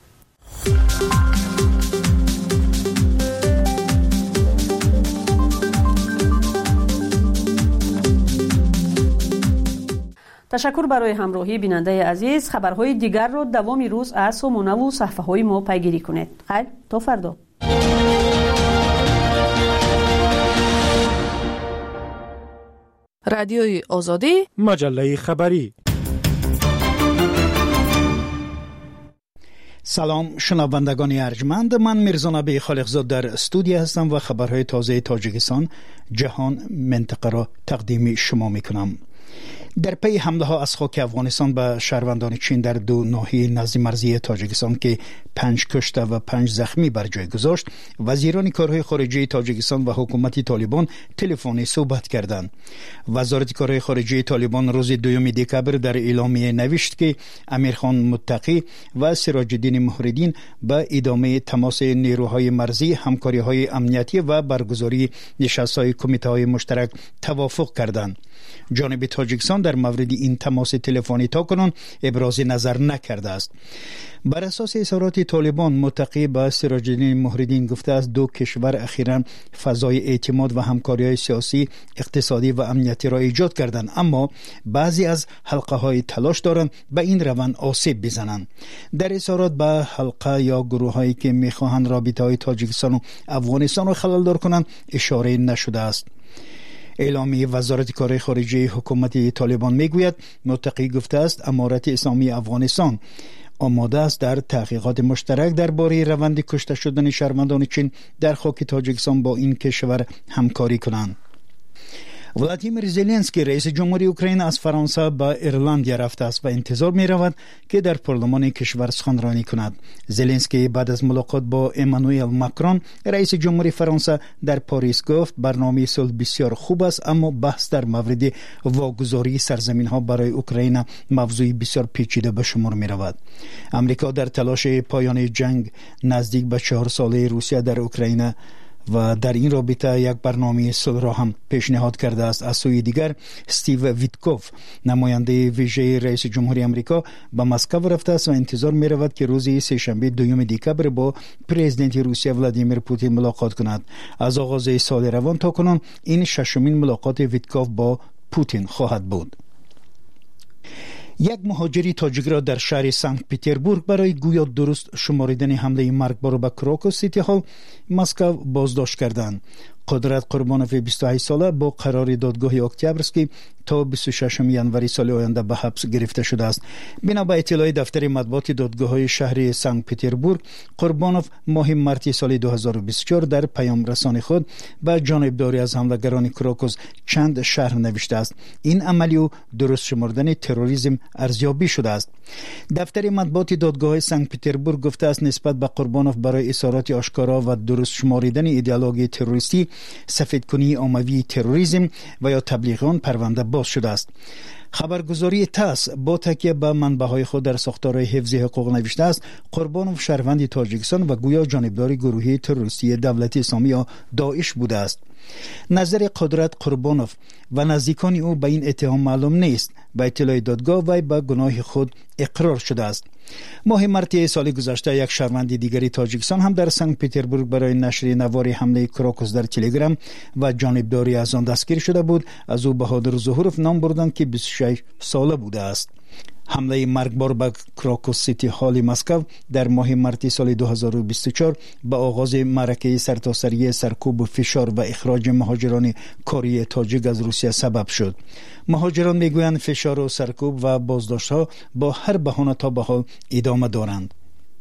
Speaker 1: تشکر برای همراهی بیننده عزیز. خبرهای دیگر را دوام روز از سامانه و صفحه‌های ما پیگیری کنید. خیر تا فردا.
Speaker 8: رادیوی آزادی،
Speaker 16: مجله خبری.
Speaker 9: سلام شنوندگان ارجمند، من میرزا نبی خالقزاد در استودیو هستم و خبرهای تازه تاجیکستان، جهان، منطقه را تقدیم شما میکنم. در پی حمله ها از خاک افغانستان به شهروندان چین در دو ناحیه نزد مرزی تاجیکستان که پنج کشته و پنج زخمی بر جای گذاشت، وزیران کارهای خارجه تاجیکستان و حکومت طالبان تلفنی صحبت کردند. وزارت کارهای خارجه طالبان روز دوم دکبر در اعلامیه نوشت که امیرخان متقی و سراج الدین محردین به ادامه تماس نیروهای مرزی، همکاری‌های امنیتی و برگزاری نشست‌های کمیته‌های مشترک توافق کردند. جانب تاجیکستان در مورد این تماس تلفنی تاکنون ابراز نظر نکرده است. بر اساس اظهارات طالبان، متقی به سراج الدین محردین گفته است دو کشور اخیراً فضای اعتماد و همکاری‌های سیاسی، اقتصادی و امنیتی را ایجاد کردند، اما بعضی از حلقه‌های تلاش دارند به این روند آسیب بزنند. در اظهارات به حلقه یا گروه‌هایی که می‌خواهند رابطه‌های تاجیکستان و افغانستان را خلل‌دار کنند اشاره نشده است. اعلامیه وزارت کارهای خارجه حکومت طالبان میگوید متقی گفته است امارت اسلامی افغانستان آماده است در تحقیقات مشترک درباره روند کشته شدن شهروندان چین در خاک تاجیکستان با این کشور همکاری کنند. ولادیمیر زلنسکی رئیس جمهوری اوکراین از فرانسه به ایرلندیا رفته است و انتظار می رود که در پارلمان کشور سخنرانی کند. زلنسکی بعد از ملاقات با امانوئل ماکرون رئیس جمهوری فرانسه در پاریس گفت برنامه صلح بسیار خوب است، اما بحث در مورد واگذاری سرزمین ها برای اوکراین موضوعی بسیار پیچیده به شمار می رود. امریکا در تلاش پایان جنگ نزدیک به چهار ساله روسیه در اوکراین و در این رابطه یک برنامه صلح را هم پیشنهاد کرده است. از سوی دیگر استیو ویتکوف نماینده ویژه رئیس جمهوری آمریکا به مسکو رفته است و انتظار می رود که روز سه‌شنبه دوم دکبر با پرزیدنت روسیه ولادیمیر پوتین ملاقات کند. از آغاز سال روان تا کنون این ششمین ملاقات ویتکوف با پوتین خواهد بود. یک مهاجری تاجیک را در شهر سنت پتربورگ برای گویا درست شماریدن حمله مرگبار به کراکوس سیتی هال مسکو بازداشت کردند. قدرت قربانوف بیست و هشت ساله با قرار دادگاه اکتبرسکی تا بیست و ششم ژانویه سال آینده به حبس گرفته شده است. بنا به اطلاع دفتر مطبوعات دادگاه شهر سنت پتربورگ، قربانوف ماه مارس سال دو هزار و بیست و چهار در پیام رسان خود به جانبداری از حملهگران کراکوس چند شهر نوشته است. این عملی و درست شمردن تروریسم ارزیابی شده است. دفتر مطبوعات دادگاه سنت پتربورگ گفته است نسبت به قربانوف برای اظهارات آشکارا و درست شماریدن ایدئولوژی تروریستی، سفیدکنی عمومی تروریسم و یا تبلیغ آن پرونده باز شده است. خبرگزاری تاس با تکیه به منبع‌های خود در ساختار حفظ حقوق نوشته است قربانوف شهروند تاجیکستان و گویا جانبدار گروهی تروریستی دولت اسلامی یا داعش بوده است. نظر قدرت قربانوف و نزدیکان او به این اتهام معلوم نیست. به اطلاع دادگاه وی به گناه خود اقرار شده است. ماه مارس سال گذشته یک شهروند دیگری تاجیکستان هم در سنت پتربورگ برای نشر نوار حمله کراکوس در تلگرام و جانبداری از آن دستگیر شده بود. از او بهادر ظهورف نام بردند که بیست و شش ساله بوده است. حمله مرگبار به کراکوس سیتی هال مسکو در ماه مارس سال دو هزار و بیست و چهار به آغاز معرکه سرتاسری سرکوب و فشار و اخراج مهاجران کاری تاجیک از روسیه سبب شد. مهاجران میگویند فشار و سرکوب و بازداشت‌ها با هر بهانه تا به حال ادامه دارند.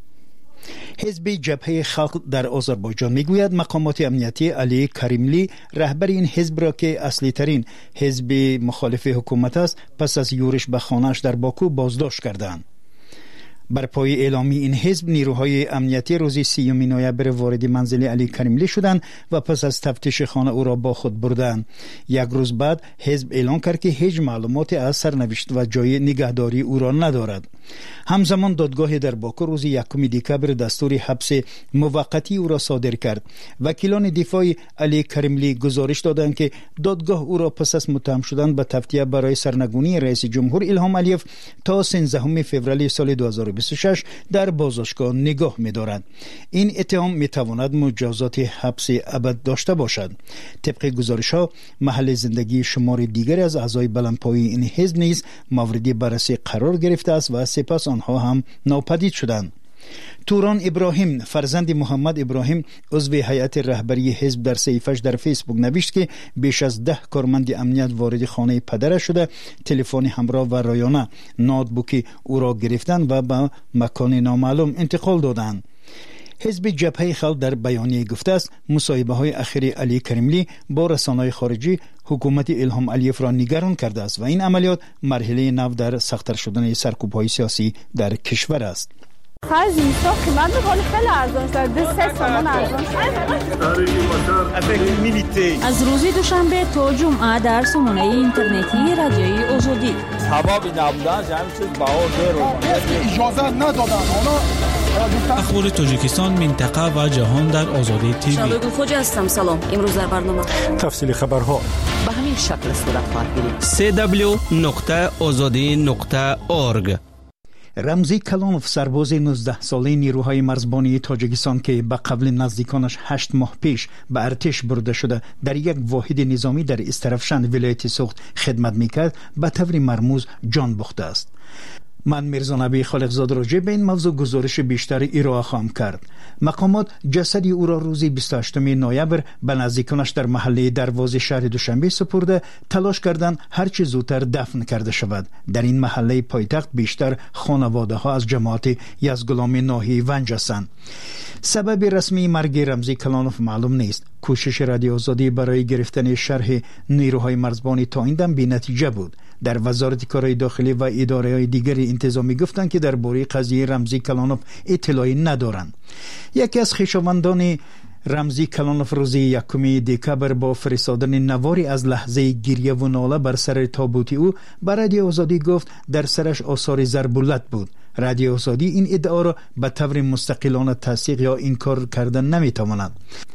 Speaker 9: حزب جبهه خلق در آذربایجان میگوید مقامات امنیتی علی کریملی رهبر این حزب را که اصلی ترین حزب مخالف حکومت است پس از یورش به خانه‌اش در باکو بازداشت کردند. بر پای اعلامی این حزب نیروهای امنیتی روز سیوم نوامبر وارد منزل علی کریملی شدند و پس از تفتیش خانه او را با خود بردند. یک روز بعد حزب اعلام کرد که هیچ معلوماتی از سرنوشت و جای نگهداری او را ندارد. همزمان دادگاه در باکو روز یکم دکبر دستور حبس موقتی او را صادر کرد. وکیلان دفاع علی کریملی گزارش دادند که دادگاه او را پس از متهم شدن به تفتیه برای سرنگونی رئیس جمهور الهام علیف تا سیزدهم فوریه سال دو هزار و بیست و شش در بازداشتگاه نگاه می‌دارد. این اتهام می‌تواند مجازات حبس ابد داشته باشد. طبق گزارش‌ها محل زندگی شمار دیگری از اعضای بلندپایه این حزب نیز مورد بررسی قرار گرفته است و سپس آنها هم ناپدید شدند. توران ابراهیم فرزند محمد ابراهیم عضو هیئت رهبری حزب در صفحه‌اش در فیسبوک نوشت که بیش از ده کارمند امنیت وارد خانه پدرش شده، تلفن همراه و رایانه نوتبوک او را گرفتند و به مکان نامعلوم انتقال دادند. حزب جبهه خلق در بیانیه گفته است مصاحبه های اخیر علی کریملی با رسانه‌های خارجی حکومت الهام علیف را نگران کرده است و این عملیات مرحله نو در سخت‌تر شدن سرکوب‌های سیاسی در کشور است.
Speaker 10: خرج اینستا قیمت می‌کنه خیلی ارزان شده، سه تومن ارزان شده.
Speaker 1: از روز دوشنبه تا جمعه در سامانه اینترنتی رادیوی آزادی
Speaker 11: هوا بی نبودنش همین چیز بهار دیر
Speaker 20: اجازه ندادن.
Speaker 13: اخبار تاجیکستان، منطقه و جهان در آزادی تیوی.
Speaker 14: شادو خوجا هستم. سلام. امروز در برنامه
Speaker 20: تفصیل خبرها
Speaker 14: به همین شکل صورت خواهد گرفت.
Speaker 15: سه دبلیو نقطه آزادی نقطه اورگ.
Speaker 9: رمزی کلانوف سرباز نوزده ساله نیروهای مرزبانی تاجیکستان که به قبل نزدیکانش هشت ماه پیش به ارتش برده شده در یک واحد نظامی در استرفشند ولایت سوخت خدمت میکرد به طور مرموز جان باخته است. من میرزا نبی خالقزاد راجع به این موضوع گزارش بیشتری ارائه خواهم کرد. مقامات جسد او را روز بیست و هشتم نوامبر به نزدیکانش در محله دروازه شهر دوشنبه سپرده تلاش کردند هرچه زودتر دفن کرده شود. در این محله پایتخت بیشتر خانواده ها از جماعت یزدگلام ناحیه ونج هستند. سبب رسمی مرگ رمزی کلانوف معلوم نیست. کوشش رادیو آزادی برای گرفتن شرح نیروهای مرزبانی تا این دم بی‌نتیجه بود. در وزارت کارهای داخلی و اداره‌های دیگر انتظامی گفتند که درباره قضیه رمزی کلانوف اطلاعی ندارند. یکی از خویشاوندان رمزی کلانوف روز یکم دکبر با فرستادن نواری از لحظه گریه و ناله بر سر تابوت او بر رادیو آزادی گفت در سرش آثار ضرب‌العت بود. رادیو آزادی این ادعا را به طور مستقلانه تصدیق یا انکار کردن نمیتواند.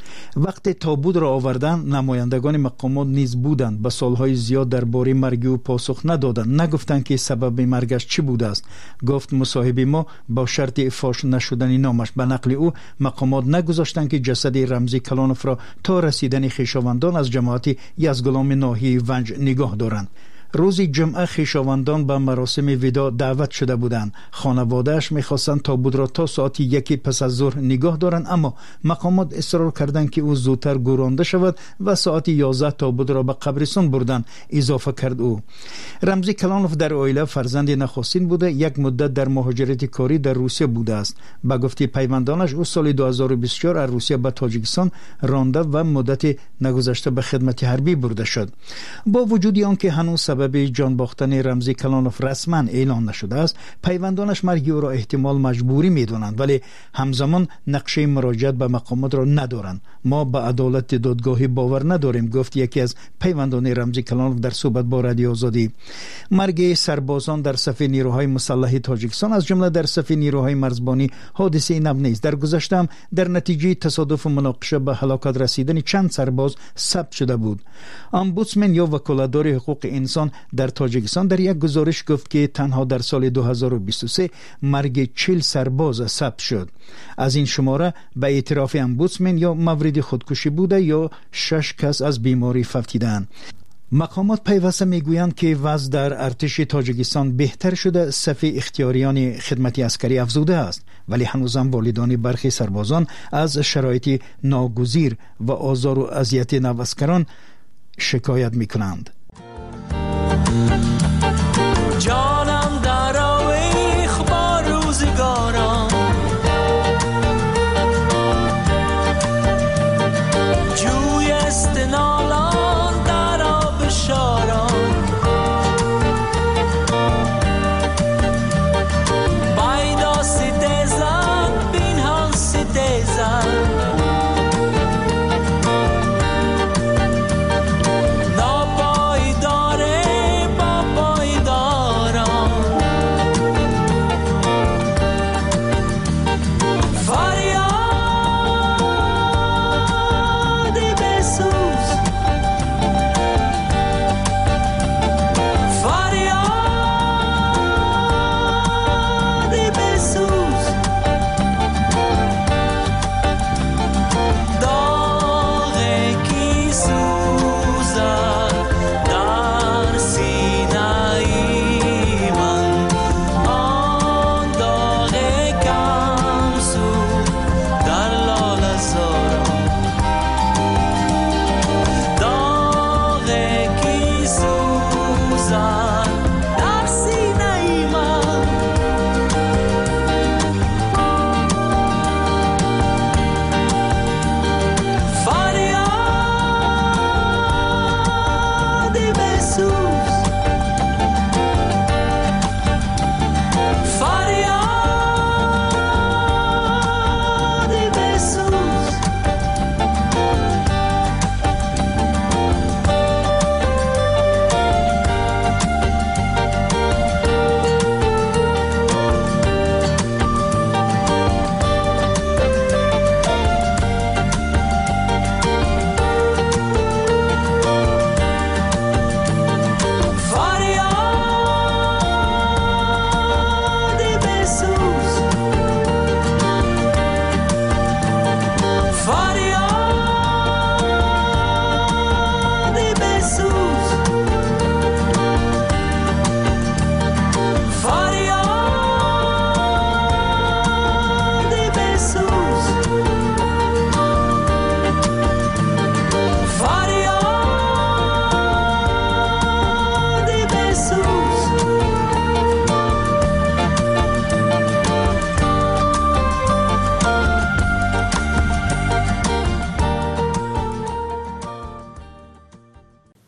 Speaker 9: وقت تابوت را آوردن نمایندگان مقامات نیز بودند. به سالهای زیاد درباره مرگ او پاسخ ندادند، نگفتند که سبب مرگش چی بوده است. گفت مصاحب ما با شرط فاش نشدن نامش. به نقل او مقامات نگذاشتند که جسد رمزی کلانوف را تا رسیدن خویشاوندان از جماعت یزگلام ناحیه ونج نگاه دارند. روز جمعه خویشاوندان به مراسم وداع دعوت شده بودند. خانواده‌اش می‌خواستند تابوت را تا ساعت یک پس از ظهر نگاه دارند، اما مقامات اصرار کردند که او زودتر گرانده شود و ساعت یازده تابوت را به قبرستان بردند. اضافه کرد او. رمزی کلانوف در عائله فرزند نخستین بوده. یک مدت در مهاجرت کاری در روسیه بوده است. به گفته پیوندانش او سال دو هزار و بیست و چهار از روسیه به تاجیکستان رانده و مدت نگذشته به خدمت حربی برده شد. با وجود آنکه هنوز سبب به جان باختن رمزی کلانوف رسما اعلان نشده است، پیوندانش مرگ او را احتمال مجبوری می‌دانند، ولی همزمان نقشه مراجعت به مقامات را ندارند. ما به عدالت دادگاهی باور نداریم، گفت یکی از پیوندان رمزی کلانوف در صحبت با رادیو آزادی. مرگ سربازان در صف نیروهای مسلح تاجیکستان از جمله در صف نیروهای مرزبانی حادثه نو نیست. در گذشته هم در نتیجه تصادف مناقشه به هلاکت رسیدن چند سرباز ثبت شده بود. امبودسمن یا وکالتدار حقوق انسان در تاجیکستان در یک گزارش گفت که تنها در سال دو هزار و بیست و سه مرگ چهل سرباز ثبت شد. از این شماره به اعتراف امبودسمن یا مورد خودکشی بوده یا شش کس از بیماری فوتیدند. مقامات پیوسته میگویند که وضع در ارتش تاجیکستان بهتر شده، صف اختیاریان خدمت عسکری افزوده است، ولی هنوزم والدان برخی سربازان از شرایط ناگزیر و آزار و اذیت نواسکران شکایت میکنند.
Speaker 12: جانم در آویخ با روزگاران، جوی استنالان در آب شاران، بایدا ستیزن بین هم ستیزن، نابا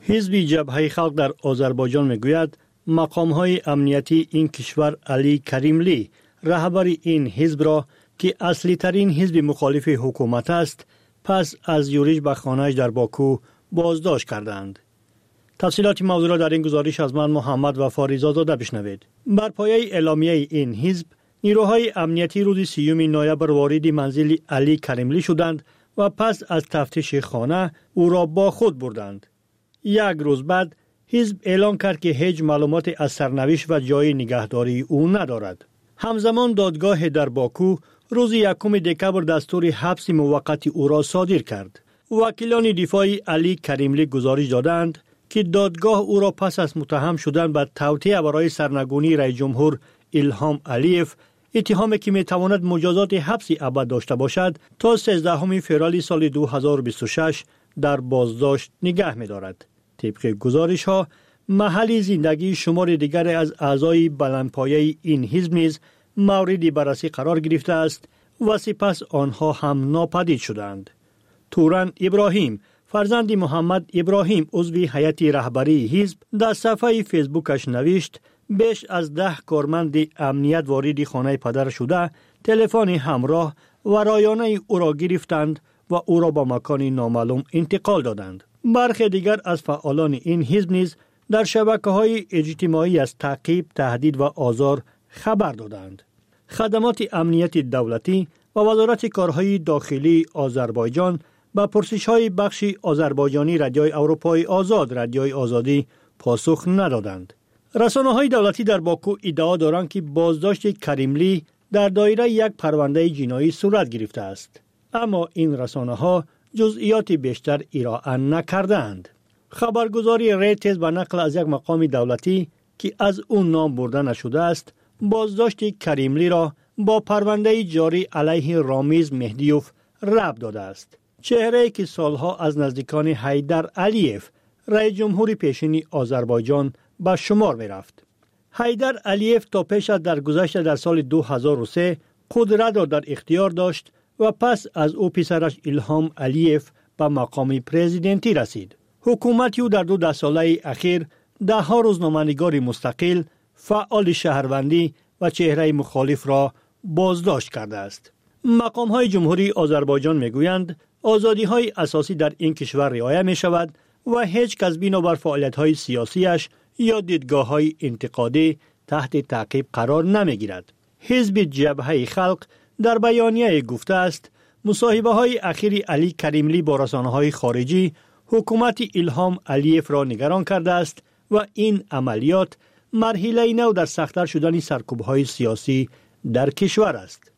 Speaker 16: حزب جبهه خلق در آذربایجان میگوید مقام‌های امنیتی این کشور علی کریملی رهبر این حزب را که اصلی ترین حزب مخالف حکومت است پس از یورش به خانه‌اش در باکو بازداشت کردند. تفصیلات موضوع را در این گزارش از من محمد وفاری زاده بشنوید. بر پایه اعلامیه این حزب نیروهای امنیتی روز سیوم نوامبر وارد منزل علی کریملی شدند و پس از تفتیش خانه او را با خود بردند. یک روز بعد حزب اعلام کرد که هیچ معلومات از سرنوشت و جای نگهداری او ندارد. همزمان دادگاه در باکو روز یکم دکبر دستور حبس موقت او را صادر کرد. وکیلان دفاع علی کریملی گزارش دادند که دادگاه او را پس از متهم شدن به توطئه برای سرنگونی رئیس جمهور ایلهام علیف، اتهامی که میتواند مجازات حبس ابد داشته باشد، تا سیزدهم فوریه سال دو هزار و بیست و شش در بازداشت نگه می‌دارد. طبق گزارش ها محل زندگی شمار دیگر از اعضای بلندپایه این حزب نیز مورد بررسی قرار گرفته است و سپس آنها هم ناپدید شدند. توران ابراهیم فرزند محمد ابراهیم عضو هیئت رهبری حزب در صفحه فیسبوکش نوشت بیش از ده کارمند امنیت وارد خانه پدر شده تلفن همراه و رایانه او را گرفتند و او را به مکان نامعلوم انتقال دادند. برخی دیگر از فعالان این حزب نیز در شبکه‌های اجتماعی از تعقیب، تهدید و آزار خبر دادند. خدمات امنیت دولتی و وزارت کارهای داخلی آذربایجان با پرسش‌های بخش آذربایجانی رادیوی اروپای آزاد رادیوی آزادی پاسخ ندادند. رسانه‌های دولتی در باکو ادعا دارند که بازداشت کریملی در دایره یک پرونده جنایی صورت گرفته است، اما این رسانه‌ها جزئیات بیشتر ارائه نکردند. خبرگزاری ریتز با نقل از یک مقام دولتی که از اون نام برده نشده است، بازداشت کریملی را با پرونده جاری علیه رامیز مهدیوف ربط داده است. چهره‌ای که سالها از نزدیکان حیدر علیف رئیس جمهور پیشین آذربایجان به شمار می رفت. حیدر علیف تا پیش از درگذشت در سال دو هزار و سه قدرت را در اختیار داشت و پس از او پسرش ایلهام علیف به مقام پرزیدنتی رسید. حکومت او در دو ده ساله اخیر ده ها روزنامه‌نگار مستقل، فعال شهروندی و چهره مخالف را بازداشت کرده است. مقام های جمهوری آذربایجان می گویند آزادی های اساسی در این کشور رعایت می شود و هیچ کس بنابر فعالیت های سیاسیش یا دیدگاه های انتقادی تحت تعقیب قرار نمی گیرد. حزب جبهه خلق در بیانیه گفته است مصاحبه های اخیر علی کریملی با رسانه های خارجی حکومت ایلهام علیف را نگران کرده است و این عملیات مرحله نو در سخت‌تر شدن سرکوب‌های سیاسی در کشور است.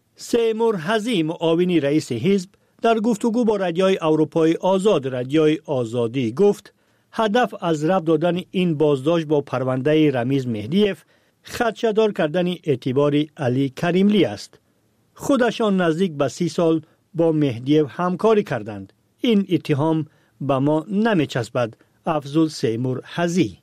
Speaker 16: سیمور حزی معاون رئیس حزب در گفتگو با رادیوی اروپای آزاد رادیوی آزادی گفت هدف از ربط دادن این بازداشت با پرونده رامیز مهدیف خدشه‌دار کردن اعتبار علی کریملی است. خودشان نزدیک به سی سال با مهدیف همکاری کردند. این اتهام به ما نمی‌چسبد، افزود سیمور حزی.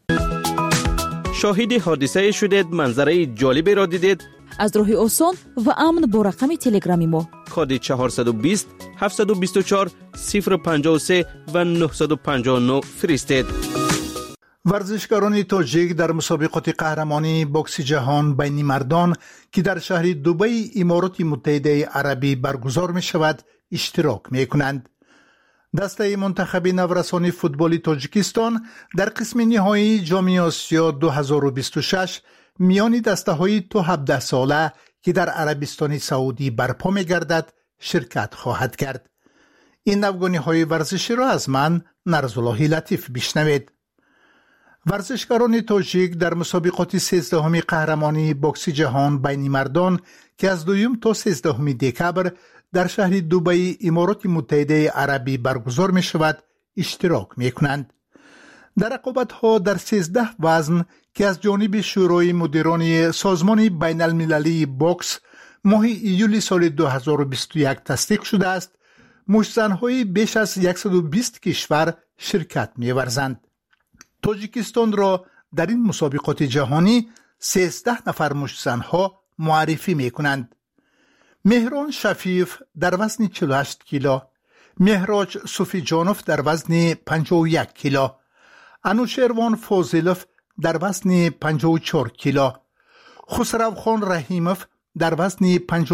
Speaker 15: شاهد حادثه شدید، منظره جالبی را دیدید؟
Speaker 17: از راه آسان و امن با رقم تلگرامی ما
Speaker 15: کد چهارصد و بیست هفتصد و بیست و چهار صفر پنجاه و سه و نهصد و پنجاه و نه فرستید.
Speaker 20: ورزشکاران تاجیک در مسابقات قهرمانی بوکس جهان بین مردان که در شهر دبی امارات متحده عربی برگزار می شود اشتراک می کنند. دسته منتخب نورسان فوتبال تاجیکستان در قسم نهایی جام آسیا دو هزار و بیست و شش میان دسته های تا هفده ساله که در عربستان سعودی برپا می گردد شرکت خواهد کرد. این نوگانی های ورزشی را از من نرزالله لطیف بشنوید. ورزشکاران تاجیک در مسابقات سیزدهمی قهرمانی بوکس جهان بین مردان که از دوم تا سیزدهم دکبر در شهر دبی امارات متحده عربی برگزار می شود اشتراک می کنند. در رقابت‌ها در سیزده وزن که از جانب شورای مدیران سازمان بین المللی بوکس ماه ایول سال دو هزار و بیست و یک تصدیق شده است، مشت‌زن‌های بیش از صد و بیست کشور شرکت می‌ورزند. تاجیکستان را در این مسابقات جهانی سیزده نفر مشت‌زن‌ها معرفی می‌کنند. مهران شفیف در وزن چهل و هشت کیلو، مهراج صوفی جانوف در وزن پنجاه و یک کیلو، انوشیروان فوزیلوف در وزن پنجاه و چهار کیلو، خسرو خان رحیموف در وزن